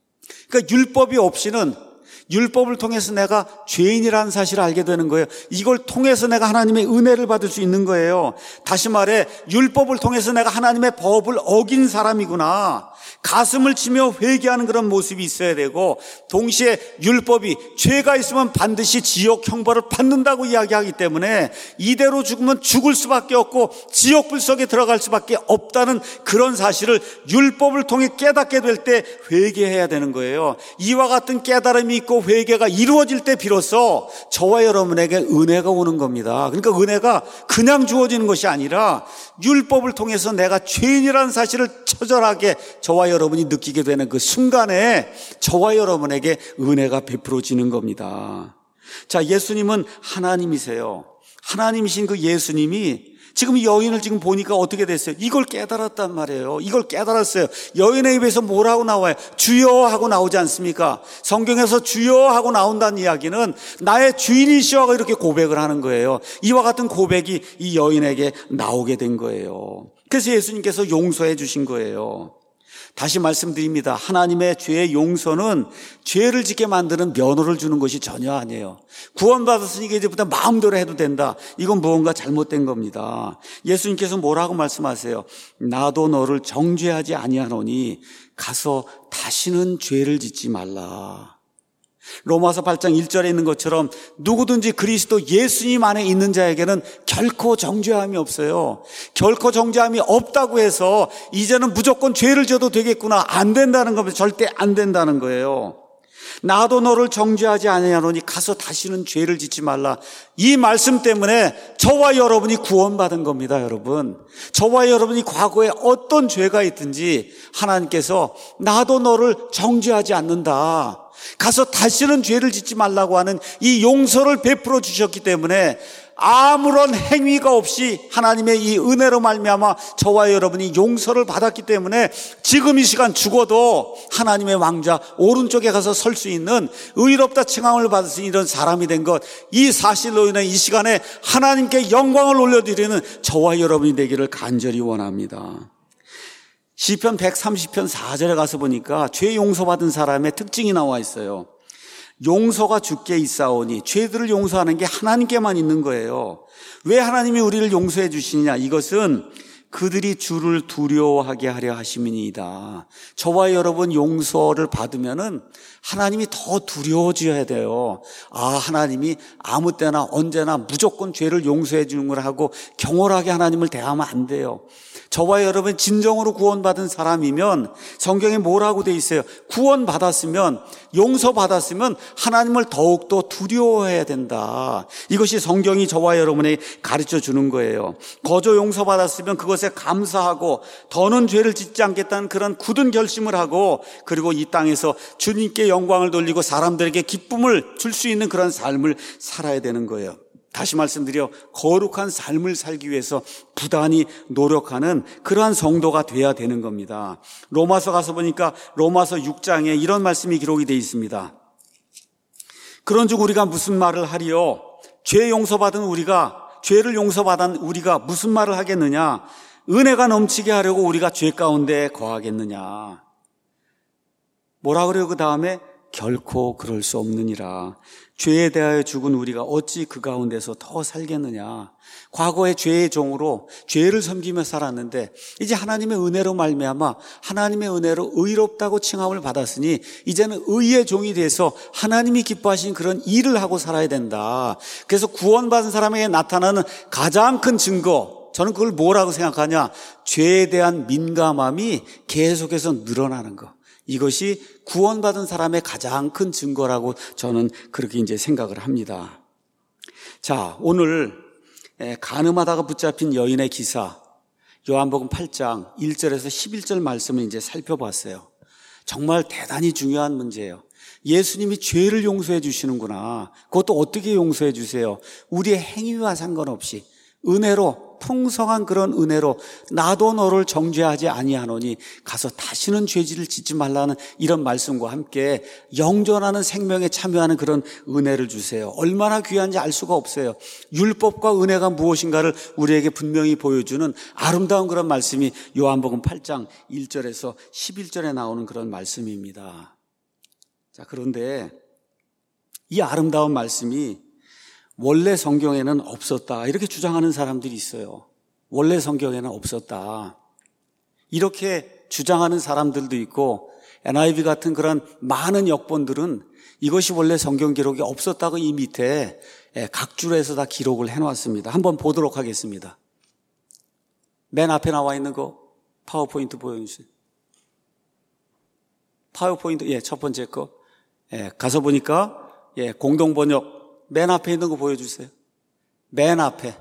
그러니까 율법이 없이는, 율법을 통해서 내가 죄인이라는 사실을 알게 되는 거예요. 이걸 통해서 내가 하나님의 은혜를 받을 수 있는 거예요. 다시 말해 율법을 통해서 내가 하나님의 법을 어긴 사람이구나, 가슴을 치며 회개하는 그런 모습이 있어야 되고, 동시에 율법이 죄가 있으면 반드시 지옥 형벌을 받는다고 이야기하기 때문에 이대로 죽으면 죽을 수밖에 없고 지옥 불 속에 들어갈 수밖에 없다는 그런 사실을 율법을 통해 깨닫게 될 때 회개해야 되는 거예요. 이와 같은 깨달음이 있고 회개가 이루어질 때 비로소 저와 여러분에게 은혜가 오는 겁니다. 그러니까 은혜가 그냥 주어지는 것이 아니라 율법을 통해서 내가 죄인이라는 사실을 처절하게 저와 여러분이 느끼게 되는 그 순간에 저와 여러분에게 은혜가 베풀어지는 겁니다. 자, 예수님은 하나님이세요. 하나님이신 그 예수님이 지금 이 여인을 지금 보니까 어떻게 됐어요? 이걸 깨달았단 말이에요. 이걸 깨달았어요. 여인의 입에서 뭐라고 나와요? 주여 하고 나오지 않습니까? 성경에서 주여 하고 나온다는 이야기는 나의 주인이시여 이렇게 고백을 하는 거예요. 이와 같은 고백이 이 여인에게 나오게 된 거예요. 그래서 예수님께서 용서해 주신 거예요. 다시 말씀드립니다. 하나님의 죄의 용서는 죄를 짓게 만드는 면허를 주는 것이 전혀 아니에요. 구원받았으니까 이제부터 마음대로 해도 된다. 이건 무언가 잘못된 겁니다. 예수님께서 뭐라고 말씀하세요? 나도 너를 정죄하지 아니하노니 가서 다시는 죄를 짓지 말라. 로마서 팔 장 일 절에 있는 것처럼 누구든지 그리스도 예수님 안에 있는 자에게는 결코 정죄함이 없어요. 결코 정죄함이 없다고 해서 이제는 무조건 죄를 져도 되겠구나, 안 된다는 겁니다. 절대 안 된다는 거예요. 나도 너를 정죄하지 아니하노니 가서 다시는 죄를 짓지 말라. 이 말씀 때문에 저와 여러분이 구원받은 겁니다. 여러분, 저와 여러분이 과거에 어떤 죄가 있든지 하나님께서 나도 너를 정죄하지 않는다, 가서 다시는 죄를 짓지 말라고 하는 이 용서를 베풀어 주셨기 때문에 아무런 행위가 없이 하나님의 이 은혜로 말미암아 저와 여러분이 용서를 받았기 때문에 지금 이 시간 죽어도 하나님의 왕좌 오른쪽에 가서 설 수 있는 의롭다 칭함을 받을 수 있는 이런 사람이 된 것, 이 사실로 인해 이 시간에 하나님께 영광을 올려드리는 저와 여러분이 되기를 간절히 원합니다. 시편 백삼십 편 사 절에 가서 보니까 죄 용서받은 사람의 특징이 나와 있어요. 용서가 주께 있사오니, 죄들을 용서하는 게 하나님께만 있는 거예요. 왜 하나님이 우리를 용서해 주시느냐? 이것은 그들이 주를 두려워하게 하려 하심이니이다. 저와 여러분 용서를 받으면은 하나님이 더 두려워져야 돼요. 아, 하나님이 아무 때나 언제나 무조건 죄를 용서해 주는 걸 하고 경홀하게 하나님을 대하면 안 돼요. 저와 여러분 진정으로 구원받은 사람이면 성경에 뭐라고 돼 있어요? 구원받았으면, 용서받았으면 하나님을 더욱더 두려워해야 된다. 이것이 성경이 저와 여러분에게 가르쳐 주는 거예요. 거저 용서받았으면 그것에 감사하고 더는 죄를 짓지 않겠다는 그런 굳은 결심을 하고, 그리고 이 땅에서 주님께 영광을 돌리고 사람들에게 기쁨을 줄 수 있는 그런 삶을 살아야 되는 거예요. 다시 말씀드려, 거룩한 삶을 살기 위해서 부단히 노력하는 그러한 성도가 돼야 되는 겁니다. 로마서 가서 보니까 로마서 육 장에 이런 말씀이 기록이 되어 있습니다. 그런즉 우리가 무슨 말을 하리요? 죄 용서받은 우리가, 죄를 용서받은 우리가 무슨 말을 하겠느냐? 은혜가 넘치게 하려고 우리가 죄 가운데 거하겠느냐? 뭐라 그래요? 그 다음에 결코 그럴 수 없느니라. 죄에 대하여 죽은 우리가 어찌 그 가운데서 더 살겠느냐. 과거의 죄의 종으로 죄를 섬기며 살았는데 이제 하나님의 은혜로 말미암아 하나님의 은혜로 의롭다고 칭함을 받았으니 이제는 의의 종이 돼서 하나님이 기뻐하신 그런 일을 하고 살아야 된다. 그래서 구원받은 사람에게 나타나는 가장 큰 증거, 저는 그걸 뭐라고 생각하냐? 죄에 대한 민감함이 계속해서 늘어나는 것. 이것이 구원받은 사람의 가장 큰 증거라고 저는 그렇게 이제 생각을 합니다. 자, 오늘 간음하다가 붙잡힌 여인의 기사, 요한복음 팔 장 일 절에서 십일 절 말씀을 이제 살펴봤어요. 정말 대단히 중요한 문제예요. 예수님이 죄를 용서해 주시는구나. 그것도 어떻게 용서해 주세요? 우리의 행위와 상관없이 은혜로, 풍성한 그런 은혜로 나도 너를 정죄하지 아니하노니 가서 다시는 죄질을 짓지 말라는 이런 말씀과 함께 영존하는 생명에 참여하는 그런 은혜를 주세요. 얼마나 귀한지 알 수가 없어요. 율법과 은혜가 무엇인가를 우리에게 분명히 보여주는 아름다운 그런 말씀이 요한복음 팔 장 일 절에서 십일 절에 나오는 그런 말씀입니다. 자, 그런데 이 아름다운 말씀이 원래 성경에는 없었다, 이렇게 주장하는 사람들이 있어요. 원래 성경에는 없었다, 이렇게 주장하는 사람들도 있고, 엔아이브이 같은 그런 많은 역본들은 이것이 원래 성경 기록이 없었다고 이 밑에 각 줄에서 다 기록을 해놨습니다. 한번 보도록 하겠습니다. 맨 앞에 나와 있는 거 파워포인트 보여주세요. 파워포인트, 예, 첫 번째 거. 예, 가서 보니까, 예, 공동번역 맨 앞에 있는 거 보여주세요. 맨 앞에.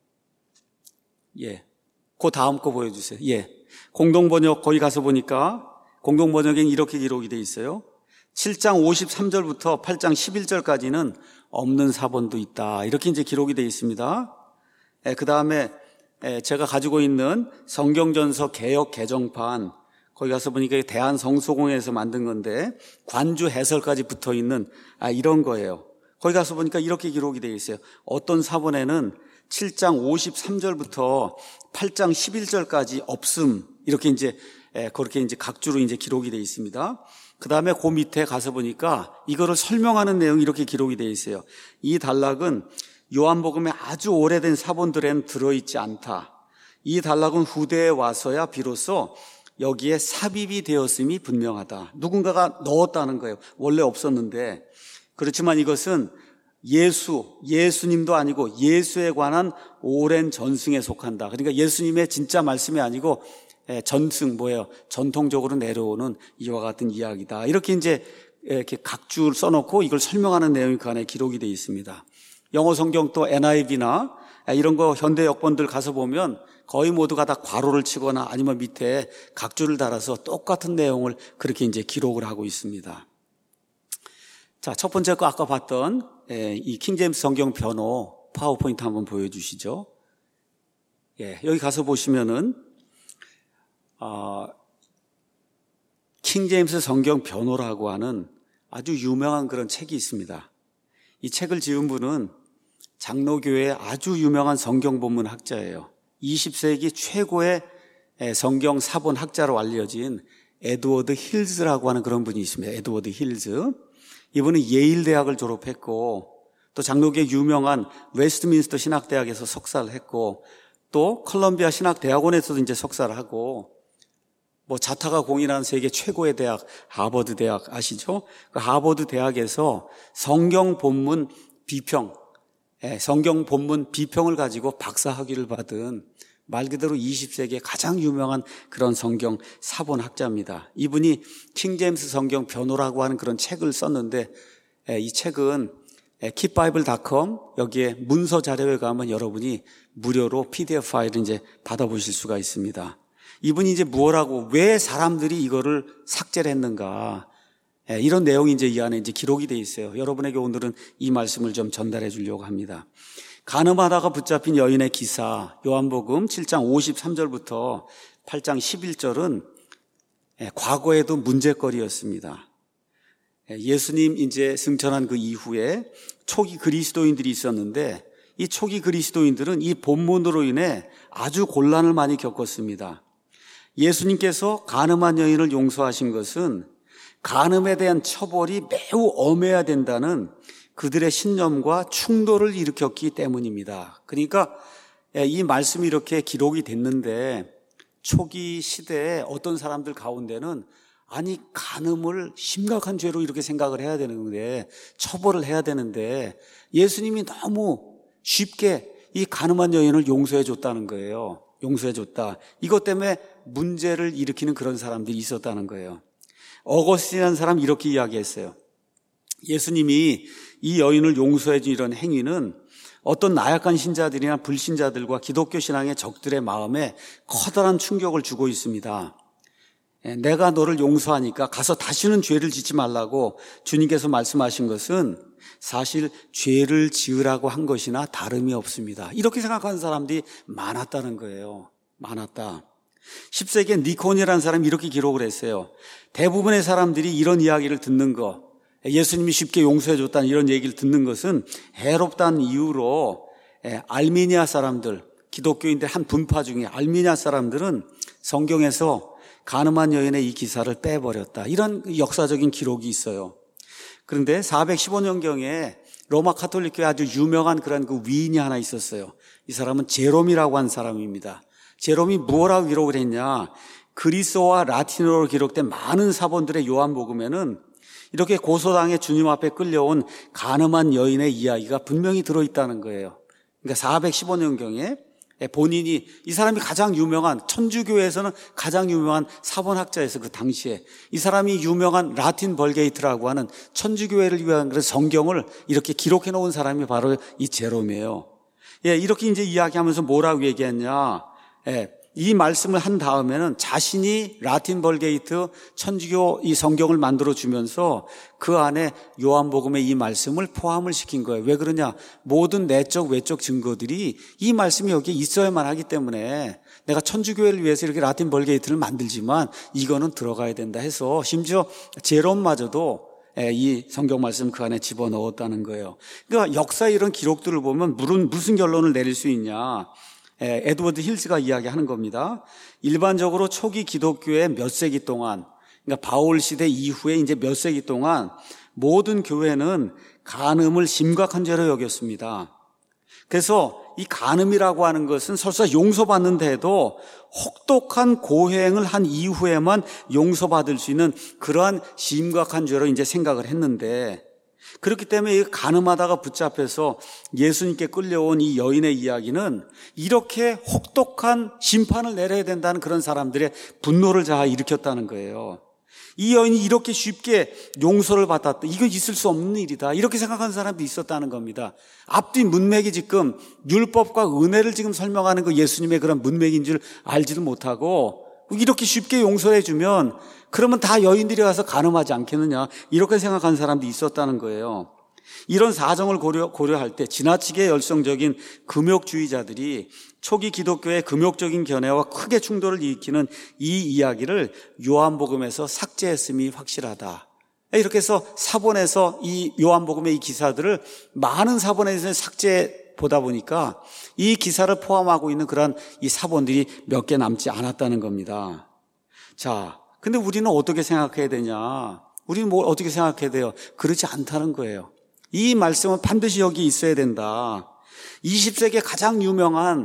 예. 그 다음 거 보여주세요. 예. 공동번역 거기 가서 보니까 공동번역엔 이렇게 기록이 되어 있어요. 칠 장 오십삼 절부터 팔 장 십일 절까지는 없는 사본도 있다, 이렇게 이제 기록이 되어 있습니다. 예, 그 다음에 예, 제가 가지고 있는 성경전서 개역 개정판, 거기 가서 보니까 대한성소공회에서 만든 건데 관주 해설까지 붙어 있는 아, 이런 거예요. 거기 가서 보니까 이렇게 기록이 되어 있어요. 어떤 사본에는 칠 장 오십삼 절부터 팔 장 십일 절까지 없음, 이렇게 이제 그렇게 이제 각주로 이제 기록이 되어 있습니다. 그 다음에 그 밑에 가서 보니까 이거를 설명하는 내용이 이렇게 기록이 되어 있어요. 이 단락은 요한복음의 아주 오래된 사본들에는 들어있지 않다. 이 단락은 후대에 와서야 비로소 여기에 삽입이 되었음이 분명하다. 누군가가 넣었다는 거예요. 원래 없었는데. 그렇지만 이것은 예수, 예수님도 아니고 예수에 관한 오랜 전승에 속한다. 그러니까 예수님의 진짜 말씀이 아니고 전승, 뭐예요? 전통적으로 내려오는 이와 같은 이야기다. 이렇게 이제 이렇게 각줄 써놓고 이걸 설명하는 내용이 그 안에 기록이 되어 있습니다. 영어 성경 또 엔아이브이나 이런 거 현대 역본들 가서 보면 거의 모두가 다 괄호를 치거나 아니면 밑에 각줄을 달아서 똑같은 내용을 그렇게 이제 기록을 하고 있습니다. 자, 첫 번째 거 아까 봤던 이 킹제임스 성경 변호, 파워포인트 한번 보여주시죠. 예, 여기 가서 보시면은 어, 킹제임스 성경 변호라고 하는 아주 유명한 그런 책이 있습니다. 이 책을 지은 분은 장로교회의 아주 유명한 성경 본문 학자예요. 이십 세기 최고의 성경 사본 학자로 알려진 에드워드 힐즈라고 하는 그런 분이 있습니다. 에드워드 힐즈. 이분은 예일 대학을 졸업했고 또 장로교의 유명한 웨스트민스터 신학대학에서 석사를 했고 또 컬럼비아 신학대학원에서도 이제 석사를 하고 뭐 자타가 공인한 세계 최고의 대학 하버드 대학 아시죠? 그 하버드 대학에서 성경 본문 비평, 성경 본문 비평을 가지고 박사 학위를 받은 말 그대로 이십 세기의 가장 유명한 그런 성경 사본 학자입니다. 이분이 킹제임스 성경 변호라고 하는 그런 책을 썼는데 이 책은 킵바이블 닷컴 여기에 문서 자료에 가면 여러분이 무료로 피디에프 파일을 이제 받아보실 수가 있습니다. 이분이 이제 무엇하고 왜 사람들이 이거를 삭제를 했는가 이런 내용이 이제 이 안에 이제 기록이 돼 있어요. 여러분에게 오늘은 이 말씀을 좀 전달해 주려고 합니다. 간음하다가 붙잡힌 여인의 기사 요한복음 칠 장 오십삼 절부터 팔 장 십일 절은 과거에도 문제거리였습니다. 예수님 이제 승천한 그 이후에 초기 그리스도인들이 있었는데 이 초기 그리스도인들은 이 본문으로 인해 아주 곤란을 많이 겪었습니다. 예수님께서 간음한 여인을 용서하신 것은 간음에 대한 처벌이 매우 엄해야 된다는 그들의 신념과 충돌을 일으켰기 때문입니다. 그러니까 이 말씀이 이렇게 기록이 됐는데 초기 시대에 어떤 사람들 가운데는 아니 간음을 심각한 죄로 이렇게 생각을 해야 되는데 처벌을 해야 되는데 예수님이 너무 쉽게 이 간음한 여인을 용서해 줬다는 거예요. 용서해 줬다. 이것 때문에 문제를 일으키는 그런 사람들이 있었다는 거예요. 어거스틴이라는 사람이 이렇게 이야기했어요. 예수님이 이 여인을 용서해 준 이런 행위는 어떤 나약한 신자들이나 불신자들과 기독교 신앙의 적들의 마음에 커다란 충격을 주고 있습니다. 내가 너를 용서하니까 가서 다시는 죄를 짓지 말라고 주님께서 말씀하신 것은 사실 죄를 지으라고 한 것이나 다름이 없습니다. 이렇게 생각하는 사람들이 많았다는 거예요. 많았다. 십 세기에 니콘이라는 사람이 이렇게 기록을 했어요. 대부분의 사람들이 이런 이야기를 듣는 거, 예수님이 쉽게 용서해 줬다는 이런 얘기를 듣는 것은 해롭다는 이유로 알미니아 사람들, 기독교인들 한 분파 중에 알미니아 사람들은 성경에서 간음한 여인의 이 기사를 빼버렸다. 이런 역사적인 기록이 있어요. 그런데 사백십오 년경에 로마 카톨릭교회 아주 유명한 그런 그 위인이 하나 있었어요. 이 사람은 제롬이라고 한 사람입니다. 제롬이 무엇라고 기록을 했냐? 그리스어와 라틴어로 기록된 많은 사본들의 요한복음에는 이렇게 고소당해 주님 앞에 끌려온 간음한 여인의 이야기가 분명히 들어있다는 거예요. 그러니까 사백십오 년경에 본인이 이 사람이 가장 유명한 천주교회에서는 가장 유명한 사본학자에서 그 당시에 이 사람이 유명한 라틴 벌게이트라고 하는 천주교회를 위한 그런 성경을 이렇게 기록해 놓은 사람이 바로 이 제롬이에요. 예, 이렇게 이제 이야기하면서 뭐라고 얘기했냐? 예, 이 말씀을 한 다음에는 자신이 라틴 벌게이트 천주교 이 성경을 만들어 주면서 그 안에 요한복음의 이 말씀을 포함을 시킨 거예요. 왜 그러냐? 모든 내적 외적 증거들이 이 말씀이 여기에 있어야만 하기 때문에 내가 천주교회를 위해서 이렇게 라틴 벌게이트를 만들지만 이거는 들어가야 된다 해서 심지어 제롬마저도 이 성경 말씀 그 안에 집어넣었다는 거예요. 그러니까 역사의 이런 기록들을 보면 무슨, 무슨 결론을 내릴 수 있냐? 에드워드 힐즈가 이야기하는 겁니다. 일반적으로 초기 기독교의 몇 세기 동안, 그러니까 바울 시대 이후에 이제 몇 세기 동안 모든 교회는 간음을 심각한 죄로 여겼습니다. 그래서 이 간음이라고 하는 것은 설사 용서받는다 해도 혹독한 고행을 한 이후에만 용서받을 수 있는 그러한 심각한 죄로 이제 생각을 했는데, 그렇기 때문에 간음하다가 붙잡혀서 예수님께 끌려온 이 여인의 이야기는 이렇게 혹독한 심판을 내려야 된다는 그런 사람들의 분노를 자아 일으켰다는 거예요. 이 여인이 이렇게 쉽게 용서를 받았다. 이거 있을 수 없는 일이다. 이렇게 생각하는 사람도 있었다는 겁니다. 앞뒤 문맥이 지금 율법과 은혜를 지금 설명하는 그 예수님의 그런 문맥인 줄 알지도 못하고 이렇게 쉽게 용서해 주면 그러면 다 여인들이 가서 간음하지 않겠느냐 이렇게 생각하는 사람도 있었다는 거예요. 이런 사정을 고려, 고려할 때 지나치게 열성적인 금욕주의자들이 초기 기독교의 금욕적인 견해와 크게 충돌을 일으키는 이 이야기를 요한복음에서 삭제했음이 확실하다. 이렇게 해서 사본에서 이 요한복음의 이 기사들을 많은 사본에서 삭제 보다 보니까 이 기사를 포함하고 있는 그런 이 사본들이 몇 개 남지 않았다는 겁니다. 자, 근데 우리는 어떻게 생각해야 되냐? 우리는 뭐 어떻게 생각해야 돼요? 그렇지 않다는 거예요. 이 말씀은 반드시 여기 있어야 된다. 이십 세기에 가장 유명한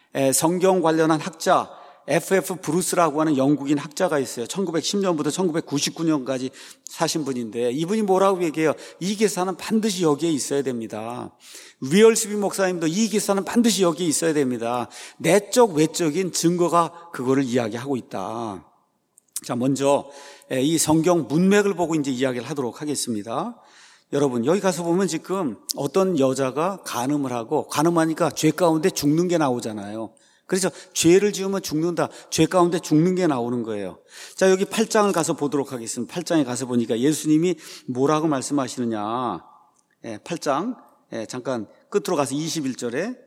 성경 관련한 학자 에프 에프 브루스라고 하는 영국인 학자가 있어요. 천구백십 년부터 천구백구십구 년까지 사신 분인데 이분이 뭐라고 얘기해요? 이 기사는 반드시 여기에 있어야 됩니다. 위얼스비 목사님도 이 기사는 반드시 여기에 있어야 됩니다. 내적 외적인 증거가 그거를 이야기하고 있다. 자, 먼저 이 성경 문맥을 보고 이제 이야기를 하도록 하겠습니다. 여러분, 여기 가서 보면 지금 어떤 여자가 간음을 하고, 간음하니까 죄 가운데 죽는 게 나오잖아요. 그래서 죄를 지으면 죽는다. 죄 가운데 죽는 게 나오는 거예요. 자, 여기 팔 장을 가서 보도록 하겠습니다. 팔 장에 가서 보니까 예수님이 뭐라고 말씀하시느냐. 예, 팔 장, 예, 잠깐 끝으로 가서 이십일 절에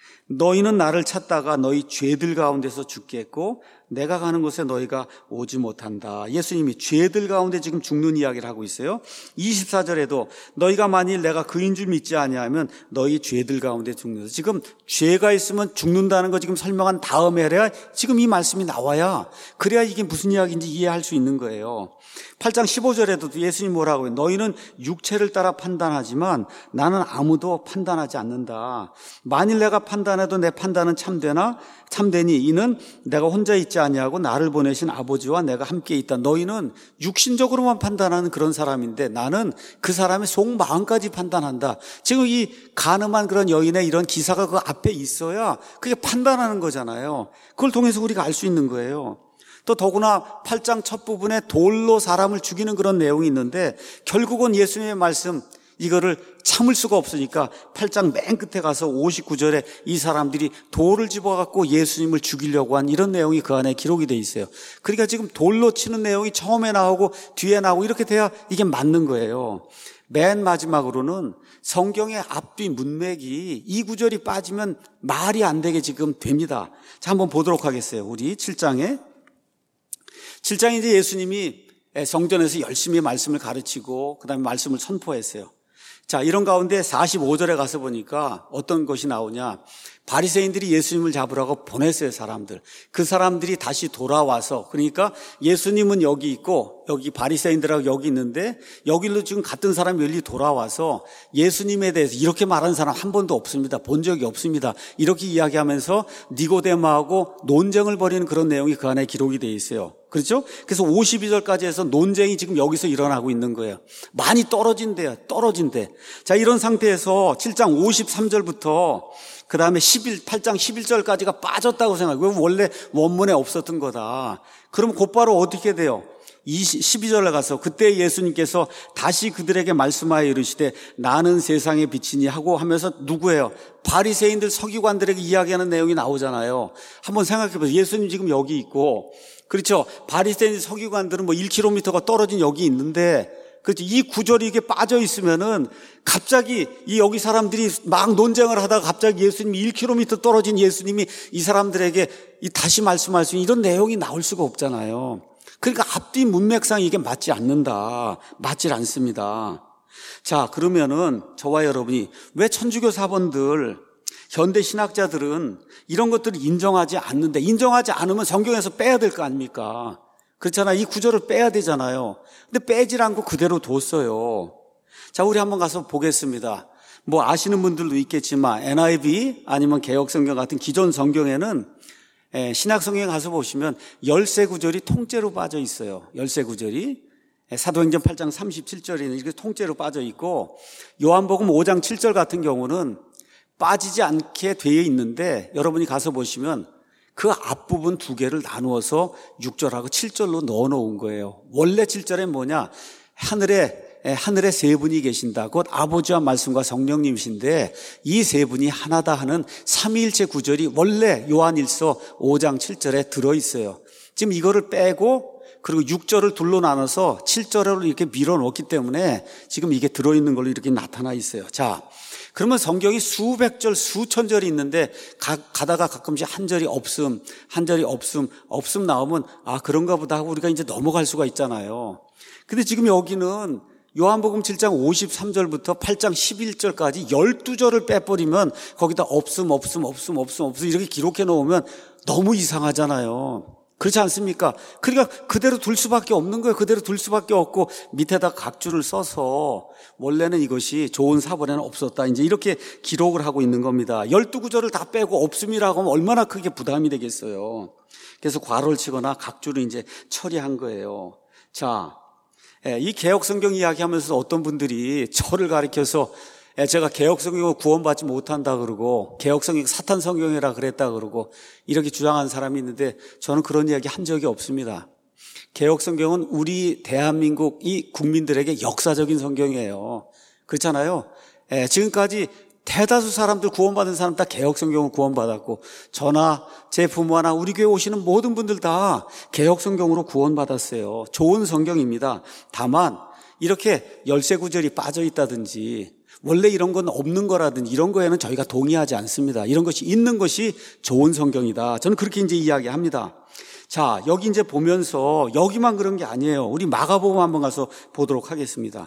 너희는 나를 찾다가 너희 죄들 가운데서 죽겠고 내가 가는 곳에 너희가 오지 못한다. 예수님이 죄들 가운데 지금 죽는 이야기를 하고 있어요. 이십사 절에도 너희가 만일 내가 그인 줄 믿지 아니하면 너희 죄들 가운데 죽는다. 지금 죄가 있으면 죽는다는 거 지금 설명한 다음에 해야 지금 이 말씀이 나와야 그래야 이게 무슨 이야기인지 이해할 수 있는 거예요. 팔 장 십오 절에도 예수님 뭐라고 해요? 너희는 육체를 따라 판단하지만 나는 아무도 판단하지 않는다. 만일 내가 판단해도 내 판단은 참되나 참되니 이는 내가 혼자 있지 아니하고 나를 보내신 아버지와 내가 함께 있다. 너희는 육신적으로만 판단하는 그런 사람인데 나는 그 사람의 속마음까지 판단한다. 지금 이 간음한 그런 여인의 이런 기사가 그 앞에 있어야 그게 판단하는 거잖아요. 그걸 통해서 우리가 알 수 있는 거예요. 또 더구나 팔 장 첫 부분에 돌로 사람을 죽이는 그런 내용이 있는데 결국은 예수님의 말씀 이거를 참을 수가 없으니까 팔 장 맨 끝에 가서 오십구 절에 이 사람들이 돌을 집어갖고 예수님을 죽이려고 한 이런 내용이 그 안에 기록이 돼 있어요. 그러니까 지금 돌로 치는 내용이 처음에 나오고 뒤에 나오고 이렇게 돼야 이게 맞는 거예요. 맨 마지막으로는 성경의 앞뒤 문맥이 이 구절이 빠지면 말이 안 되게 지금 됩니다. 자, 한번 보도록 하겠어요. 우리 칠 장에 칠 장에 이제 예수님이 성전에서 열심히 말씀을 가르치고 그 다음에 말씀을 선포했어요. 자, 이런 가운데 사십오 절에 가서 보니까 어떤 것이 나오냐. 바리새인들이 예수님을 잡으라고 보냈어요, 사람들. 그 사람들이 다시 돌아와서, 그러니까 예수님은 여기 있고 여기 바리새인들하고 여기 있는데 여기로 지금 같은 사람이 여기 돌아와서 예수님에 대해서 이렇게 말하는 사람 한 번도 없습니다. 본 적이 없습니다. 이렇게 이야기하면서 니고데모하고 논쟁을 벌이는 그런 내용이 그 안에 기록이 되어 있어요. 그렇죠? 그래서 오십이 절까지 해서 논쟁이 지금 여기서 일어나고 있는 거예요. 많이 떨어진대요. 떨어진대. 자, 이런 상태에서 칠 장 오십삼 절부터 그 다음에 팔 장 십일 절까지가 빠졌다고 생각해요. 원래 원문에 없었던 거다. 그럼 곧바로 어떻게 돼요? 십이 절에 가서 그때 예수님께서 다시 그들에게 말씀하여 이르시되 나는 세상의 빛이니 하고 하면서 누구예요? 바리새인들 서기관들에게 이야기하는 내용이 나오잖아요. 한번 생각해 보세요. 예수님 지금 여기 있고, 그렇죠? 바리새인 서기관들은 뭐 일 킬로미터가 떨어진 여기 있는데, 그렇죠? 이 구절이 이게 빠져 있으면은 갑자기 이 여기 사람들이 막 논쟁을 하다가 갑자기 예수님이 일 킬로미터 떨어진 예수님이 이 사람들에게 이 다시 말씀할 수 있는 이런 내용이 나올 수가 없잖아요. 그러니까 앞뒤 문맥상 이게 맞지 않는다. 맞질 않습니다. 자, 그러면은 저와 여러분이 왜 천주교 사본들, 현대 신학자들은 이런 것들을 인정하지 않는데, 인정하지 않으면 성경에서 빼야 될 거 아닙니까? 그렇잖아요. 이 구절을 빼야 되잖아요. 근데 빼질 않고 그대로 뒀어요. 자, 우리 한번 가서 보겠습니다. 뭐 아시는 분들도 있겠지만 엔 아이 브이 아니면 개역성경 같은 기존 성경에는 신약성경에 가서 보시면 열세 구절이 통째로 빠져 있어요. 열세 구절이 사도행전 팔 장 삼십칠 절에는 이렇게 통째로 빠져 있고, 요한복음 오 장 칠 절 같은 경우는 빠지지 않게 되어 있는데 여러분이 가서 보시면 그 앞부분 두 개를 나누어서 육 절하고 칠 절로 넣어 놓은 거예요. 원래 칠 절엔 뭐냐? 하늘에 하늘에 세 분이 계신다. 곧 아버지와 말씀과 성령님이신데 이 세 분이 하나다 하는 삼위일체 구절이 원래 요한일서 오 장 칠 절에 들어있어요. 지금 이거를 빼고 그리고 육 절을 둘로 나눠서 칠 절을 이렇게 밀어 놓기 때문에 지금 이게 들어있는 걸로 이렇게 나타나 있어요. 자, 그러면 성경이 수백 절, 수천 절이 있는데 가, 가다가 가끔씩 한 절이 없음, 한 절이 없음, 없음 나오면 아, 그런가 보다 하고 우리가 이제 넘어갈 수가 있잖아요. 근데 지금 여기는 요한복음 칠 장 오십삼 절부터 팔 장 십일 절까지 열두 절을 빼버리면 거기다 없음, 없음, 없음, 없음, 없음 이렇게 기록해 놓으면 너무 이상하잖아요. 그렇지 않습니까? 그러니까 그대로 둘 수밖에 없는 거예요. 그대로 둘 수밖에 없고 밑에다 각줄을 써서 원래는 이것이 좋은 사본에는 없었다. 이제 이렇게 기록을 하고 있는 겁니다. 열두 구절을 다 빼고 없음이라고 하면 얼마나 크게 부담이 되겠어요. 그래서 괄호를 치거나 각줄을 이제 처리한 거예요. 자, 이 개혁성경 이야기하면서 어떤 분들이 저를 가리켜서 제가 개혁성경을 구원받지 못한다 그러고 개혁성경 사탄성경이라 그랬다 그러고 이렇게 주장한 사람이 있는데 저는 그런 이야기 한 적이 없습니다. 개혁성경은 우리 대한민국 이 국민들에게 역사적인 성경이에요. 그렇잖아요. 지금까지 대다수 사람들 구원받은 사람 다 개혁성경을 구원받았고 저나 제 부모나 우리 교회 오시는 모든 분들 다 개혁성경으로 구원받았어요. 좋은 성경입니다. 다만 이렇게 열세 구절이 빠져 있다든지 원래 이런 건 없는 거라든지 이런 거에는 저희가 동의하지 않습니다. 이런 것이 있는 것이 좋은 성경이다. 저는 그렇게 이제 이야기합니다. 자, 여기 이제 보면서 여기만 그런 게 아니에요. 우리 마가복음 한번 가서 보도록 하겠습니다.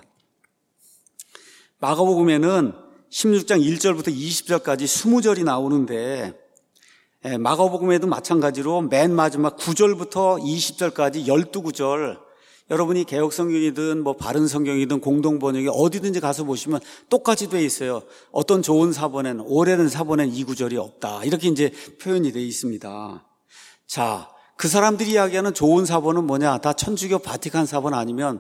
마가복음에는 십육 장 일 절부터 이십 절까지 이십 절이 나오는데 마가복음에도 마찬가지로 맨 마지막 구 절부터 이십 절까지 열두 구절 여러분이 개혁성경이든 뭐 바른 성경이든 공동번역이 어디든지 가서 보시면 똑같이 돼 있어요. 어떤 좋은 사본에는 오래된 사본에는 이 구절이 없다. 이렇게 이제 표현이 돼 있습니다. 자, 그 사람들이 이야기하는 좋은 사본은 뭐냐? 다 천주교 바티칸 사본 아니면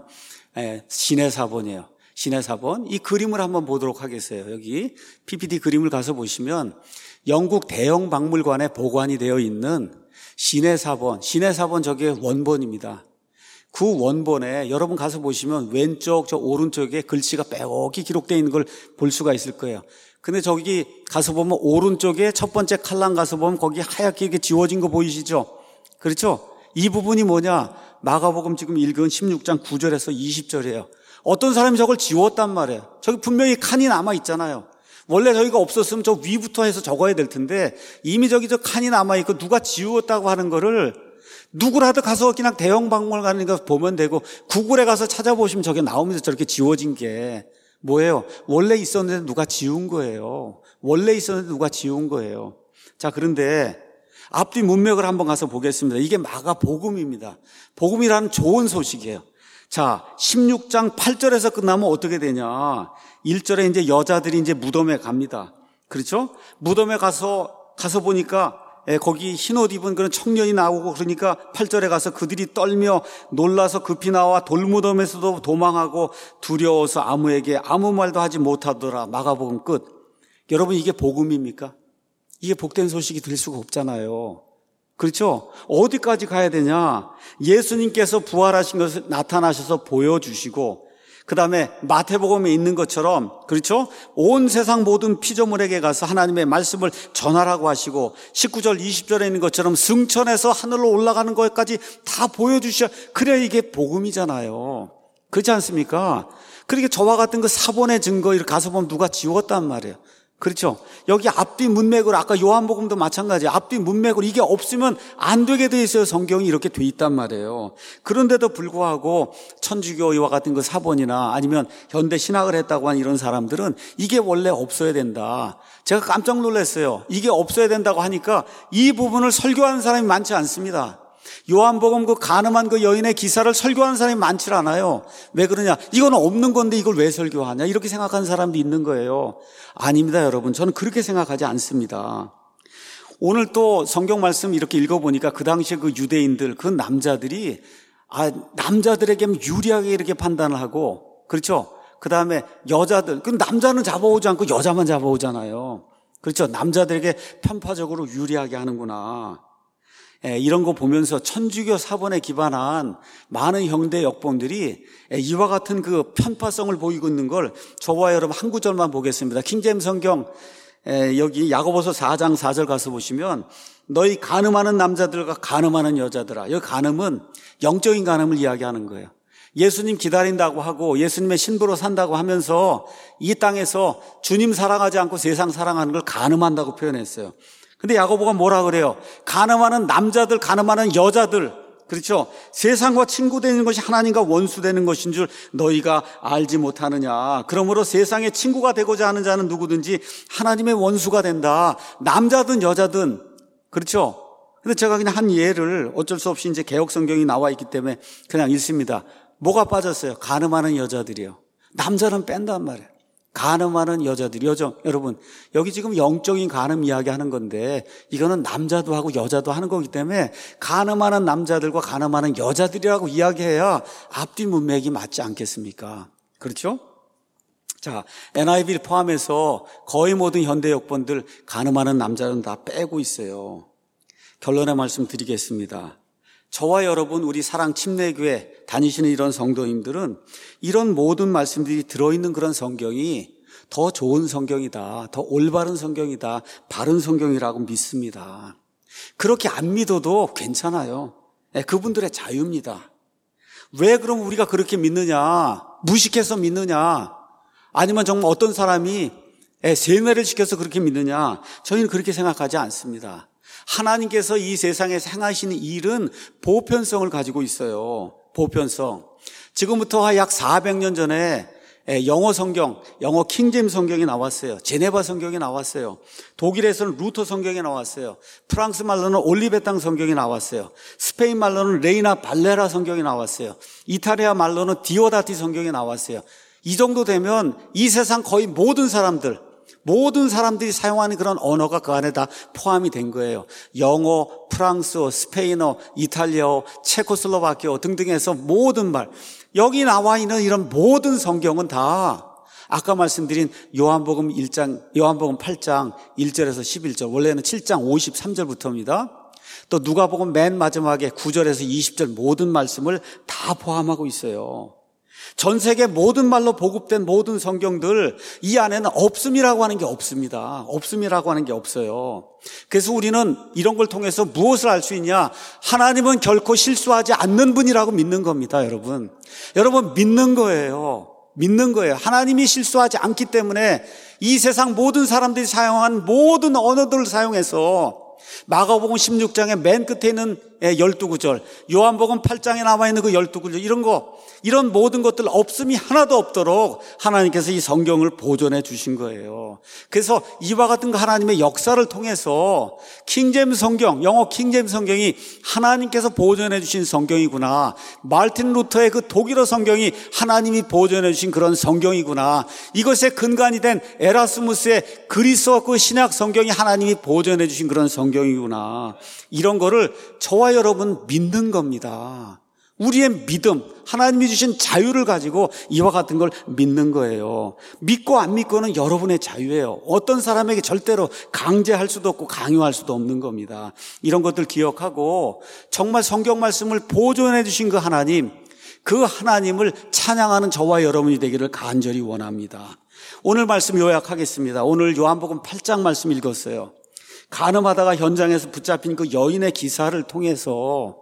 신의 사본이에요. 신의 사본. 이 그림을 한번 보도록 하겠어요. 여기 피피티 그림을 가서 보시면 영국 대형 박물관에 보관이 되어 있는 신의 사본. 신의 사본 저게 원본입니다. 그 원본에 여러분 가서 보시면 왼쪽 저 오른쪽에 글씨가 빼곡히 기록되어 있는 걸 볼 수가 있을 거예요. 근데 저기 가서 보면 오른쪽에 첫 번째 칼랑 가서 보면 거기 하얗게 이렇게 지워진 거 보이시죠? 그렇죠? 이 부분이 뭐냐? 마가복음 지금 읽은 십육 장 구 절에서 이십 절이에요. 어떤 사람이 저걸 지웠단 말이에요. 저기 분명히 칸이 남아 있잖아요. 원래 저기가 없었으면 저 위부터 해서 적어야 될 텐데 이미 저기 저 칸이 남아 있고 누가 지웠다고 하는 거를 누구라도 가서 그냥 대형 박물관에 가서 보면 되고 구글에 가서 찾아보시면 저게 나오면서 저렇게 지워진 게 뭐예요? 원래 있었는데 누가 지운 거예요. 원래 있었는데 누가 지운 거예요. 자, 그런데 앞뒤 문맥을 한번 가서 보겠습니다. 이게 마가복음입니다. 복음이라는 좋은 소식이에요. 자, 십육 장 팔 절에서 끝나면 어떻게 되냐? 일 절에 이제 여자들이 이제 무덤에 갑니다. 그렇죠? 무덤에 가서 가서 보니까 예, 거기 흰옷 입은 그런 청년이 나오고 그러니까 팔 절에 가서 그들이 떨며 놀라서 급히 나와 돌무덤에서도 도망하고 두려워서 아무에게 아무 말도 하지 못하더라. 마가복음 끝. 여러분 이게 복음입니까? 이게 복된 소식이 될 수가 없잖아요. 그렇죠? 어디까지 가야 되냐? 예수님께서 부활하신 것을 나타나셔서 보여주시고 그 다음에 마태복음에 있는 것처럼 그렇죠? 온 세상 모든 피조물에게 가서 하나님의 말씀을 전하라고 하시고 십구 절 이십 절에 있는 것처럼 승천해서 하늘로 올라가는 것까지 다 보여주셔. 그래야 이게 복음이잖아요. 그렇지 않습니까? 그러니까 저와 같은 그 사본의 증거 이렇게 가서 보면 누가 지웠단 말이에요. 그렇죠? 여기 앞뒤 문맥으로 아까 요한복음도 마찬가지예요. 앞뒤 문맥으로 이게 없으면 안 되게 돼 있어요. 성경이 이렇게 돼 있단 말이에요. 그런데도 불구하고 천주교와 같은 그 사본이나 아니면 현대 신학을 했다고 한 이런 사람들은 이게 원래 없어야 된다. 제가 깜짝 놀랐어요. 이게 없어야 된다고 하니까 이 부분을 설교하는 사람이 많지 않습니다. 요한복음 그 간음한 그 여인의 기사를 설교하는 사람이 많지 않아요. 왜 그러냐? 이건 없는 건데 이걸 왜 설교하냐? 이렇게 생각하는 사람도 있는 거예요. 아닙니다, 여러분. 저는 그렇게 생각하지 않습니다. 오늘 또 성경 말씀 이렇게 읽어보니까 그 당시에 그 유대인들, 그 남자들이 아, 남자들에게 유리하게 이렇게 판단을 하고, 그렇죠? 그 다음에 여자들, 그 남자는 잡아오지 않고 여자만 잡아오잖아요. 그렇죠? 남자들에게 편파적으로 유리하게 하는구나. 예, 이런 거 보면서 천주교 사본에 기반한 많은 형대 역본들이 이와 같은 그 편파성을 보이고 있는 걸 저와 여러분 한 구절만 보겠습니다. 킹제임스 성경 에, 여기 야고보서 사 장 사 절 가서 보시면 너희 간음하는 남자들과 간음하는 여자들아. 여기 간음은 영적인 간음을 이야기하는 거예요. 예수님 기다린다고 하고 예수님의 신부로 산다고 하면서 이 땅에서 주님 사랑하지 않고 세상 사랑하는 걸 간음한다고 표현했어요. 근데 야고보가 뭐라 그래요? 간음하는 남자들, 간음하는 여자들, 그렇죠? 세상과 친구되는 것이 하나님과 원수되는 것인 줄 너희가 알지 못하느냐. 그러므로 세상의 친구가 되고자 하는 자는 누구든지 하나님의 원수가 된다. 남자든 여자든, 그렇죠? 근데 제가 그냥 한 예를 어쩔 수 없이 이제 개혁 성경이 나와 있기 때문에 그냥 읽습니다. 뭐가 빠졌어요? 간음하는 여자들이요. 남자는 뺀단 말이에요. 간음하는 여자들. 여정, 여러분, 여기 지금 영적인 간음 이야기 하는 건데, 이거는 남자도 하고 여자도 하는 거기 때문에, 간음하는 남자들과 간음하는 여자들이라고 이야기해야 앞뒤 문맥이 맞지 않겠습니까? 그렇죠? 자, 엔아이브이를 포함해서 거의 모든 현대 역본들 간음하는 남자는 다 빼고 있어요. 결론의 말씀 드리겠습니다. 저와 여러분, 우리 사랑 침례교회 다니시는 이런 성도님들은 이런 모든 말씀들이 들어있는 그런 성경이 더 좋은 성경이다, 더 올바른 성경이다, 바른 성경이라고 믿습니다. 그렇게 안 믿어도 괜찮아요. 그분들의 자유입니다. 왜 그럼 우리가 그렇게 믿느냐? 무식해서 믿느냐? 아니면 정말 어떤 사람이 세뇌를 시켜서 그렇게 믿느냐? 저희는 그렇게 생각하지 않습니다. 하나님께서 이 세상에 행하시는 일은 보편성을 가지고 있어요. 보편성. 지금부터 약 사백 년 전에 영어 성경, 영어 킹제임스 성경이 나왔어요. 제네바 성경이 나왔어요. 독일에서는 루터 성경이 나왔어요. 프랑스 말로는 올리베탕 성경이 나왔어요. 스페인 말로는 레이나 발레라 성경이 나왔어요. 이탈리아 말로는 디오다티 성경이 나왔어요. 이 정도 되면 이 세상 거의 모든 사람들, 모든 사람들이 사용하는 그런 언어가 그 안에 다 포함이 된 거예요. 영어, 프랑스어, 스페인어, 이탈리아어, 체코슬로바키아 등등 해서 모든 말. 여기 나와 있는 이런 모든 성경은 다 아까 말씀드린 요한복음 일 장, 요한복음 팔 장 일 절에서 십일 절, 원래는 칠 장 오십삼 절부터입니다. 또 누가복음 맨 마지막에 구 절에서 이십 절 모든 말씀을 다 포함하고 있어요. 전 세계 모든 말로 보급된 모든 성경들 이 안에는 없음이라고 하는 게 없습니다. 없음이라고 하는 게 없어요. 그래서 우리는 이런 걸 통해서 무엇을 알 수 있냐? 하나님은 결코 실수하지 않는 분이라고 믿는 겁니다, 여러분. 여러분 믿는 거예요. 믿는 거예요. 하나님이 실수하지 않기 때문에 이 세상 모든 사람들이 사용한 모든 언어들을 사용해서 마가복음 십육 장의 맨 끝에 있는 열두 구절, 요한복음 팔 장에 나와 있는 그 열두 구절, 이런 거, 이런 모든 것들 없음이 하나도 없도록 하나님께서 이 성경을 보존해 주신 거예요. 그래서 이와 같은 거 하나님의 역사를 통해서 킹제임스 성경, 영어 킹제임스 성경이 하나님께서 보존해 주신 성경이구나. 마르틴 루터의 그 독일어 성경이 하나님이 보존해 주신 그런 성경이구나. 이것의 근간이 된 에라스무스의 그리스어 그 신약 성경이 하나님이 보존해 주신 그런 성경이구나. 이런 거를 저와 여러분 믿는 겁니다. 우리의 믿음, 하나님이 주신 자유를 가지고 이와 같은 걸 믿는 거예요. 믿고 안 믿고는 여러분의 자유예요. 어떤 사람에게 절대로 강제할 수도 없고 강요할 수도 없는 겁니다. 이런 것들 기억하고 정말 성경 말씀을 보존해 주신 그 하나님, 그 하나님을 찬양하는 저와 여러분이 되기를 간절히 원합니다. 오늘 말씀 요약하겠습니다. 오늘 요한복음 팔 장 말씀 읽었어요. 간음하다가 현장에서 붙잡힌 그 여인의 기사를 통해서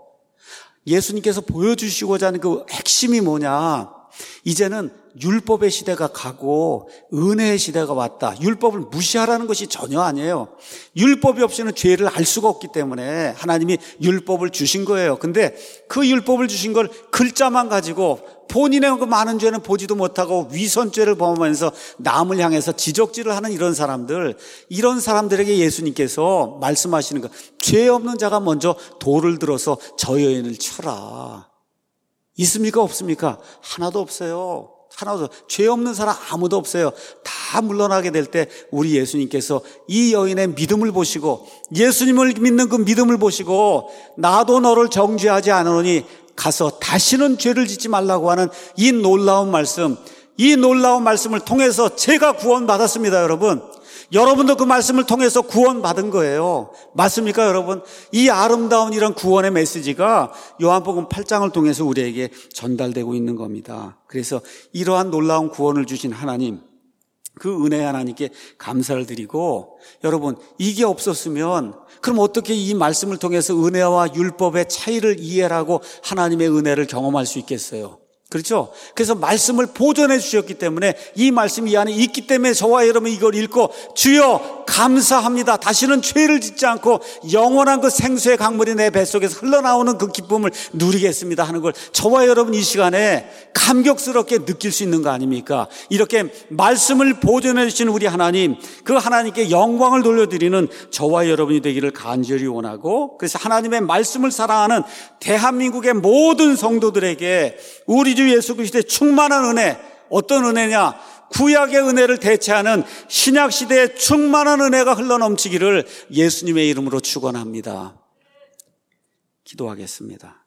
예수님께서 보여주시고자 하는 그 핵심이 뭐냐? 이제는 율법의 시대가 가고 은혜의 시대가 왔다. 율법을 무시하라는 것이 전혀 아니에요. 율법이 없이는 죄를 알 수가 없기 때문에 하나님이 율법을 주신 거예요. 근데 그 율법을 주신 걸 글자만 가지고 본인의 그 많은 죄는 보지도 못하고 위선죄를 범하면서 남을 향해서 지적질을 하는 이런 사람들, 이런 사람들에게 예수님께서 말씀하시는 거, 죄 없는 자가 먼저 돌을 들어서 저 여인을 쳐라. 있습니까? 없습니까? 하나도 없어요. 하나도 없어요. 죄 없는 사람 아무도 없어요. 다 물러나게 될 때 우리 예수님께서 이 여인의 믿음을 보시고, 예수님을 믿는 그 믿음을 보시고, 나도 너를 정죄하지 않으노니 가서 다시는 죄를 짓지 말라고 하는 이 놀라운 말씀, 이 놀라운 말씀을 통해서 제가 구원받았습니다, 여러분. 여러분도 그 말씀을 통해서 구원받은 거예요. 맞습니까, 여러분? 이 아름다운 이런 구원의 메시지가 요한복음 팔 장을 통해서 우리에게 전달되고 있는 겁니다. 그래서 이러한 놀라운 구원을 주신 하나님, 그 은혜 하나님께 감사를 드리고, 여러분 이게 없었으면 그럼 어떻게 이 말씀을 통해서 은혜와 율법의 차이를 이해하고 하나님의 은혜를 경험할 수 있겠어요? 그렇죠? 그래서 말씀을 보존해 주셨기 때문에, 이 말씀이 이 안에 있기 때문에 저와 여러분 이걸 읽고 주여 감사합니다, 다시는 죄를 짓지 않고 영원한 그 생수의 강물이 내 뱃속에서 흘러나오는 그 기쁨을 누리겠습니다 하는 걸 저와 여러분 이 시간에 감격스럽게 느낄 수 있는 거 아닙니까? 이렇게 말씀을 보존해 주시는 우리 하나님, 그 하나님께 영광을 돌려드리는 저와 여러분이 되기를 간절히 원하고, 그래서 하나님의 말씀을 사랑하는 대한민국의 모든 성도들에게 우리 주 예수 그리스도의 충만한 은혜, 어떤 은혜냐? 구약의 은혜를 대체하는 신약 시대의 충만한 은혜가 흘러넘치기를 예수님의 이름으로 축원합니다. 기도하겠습니다.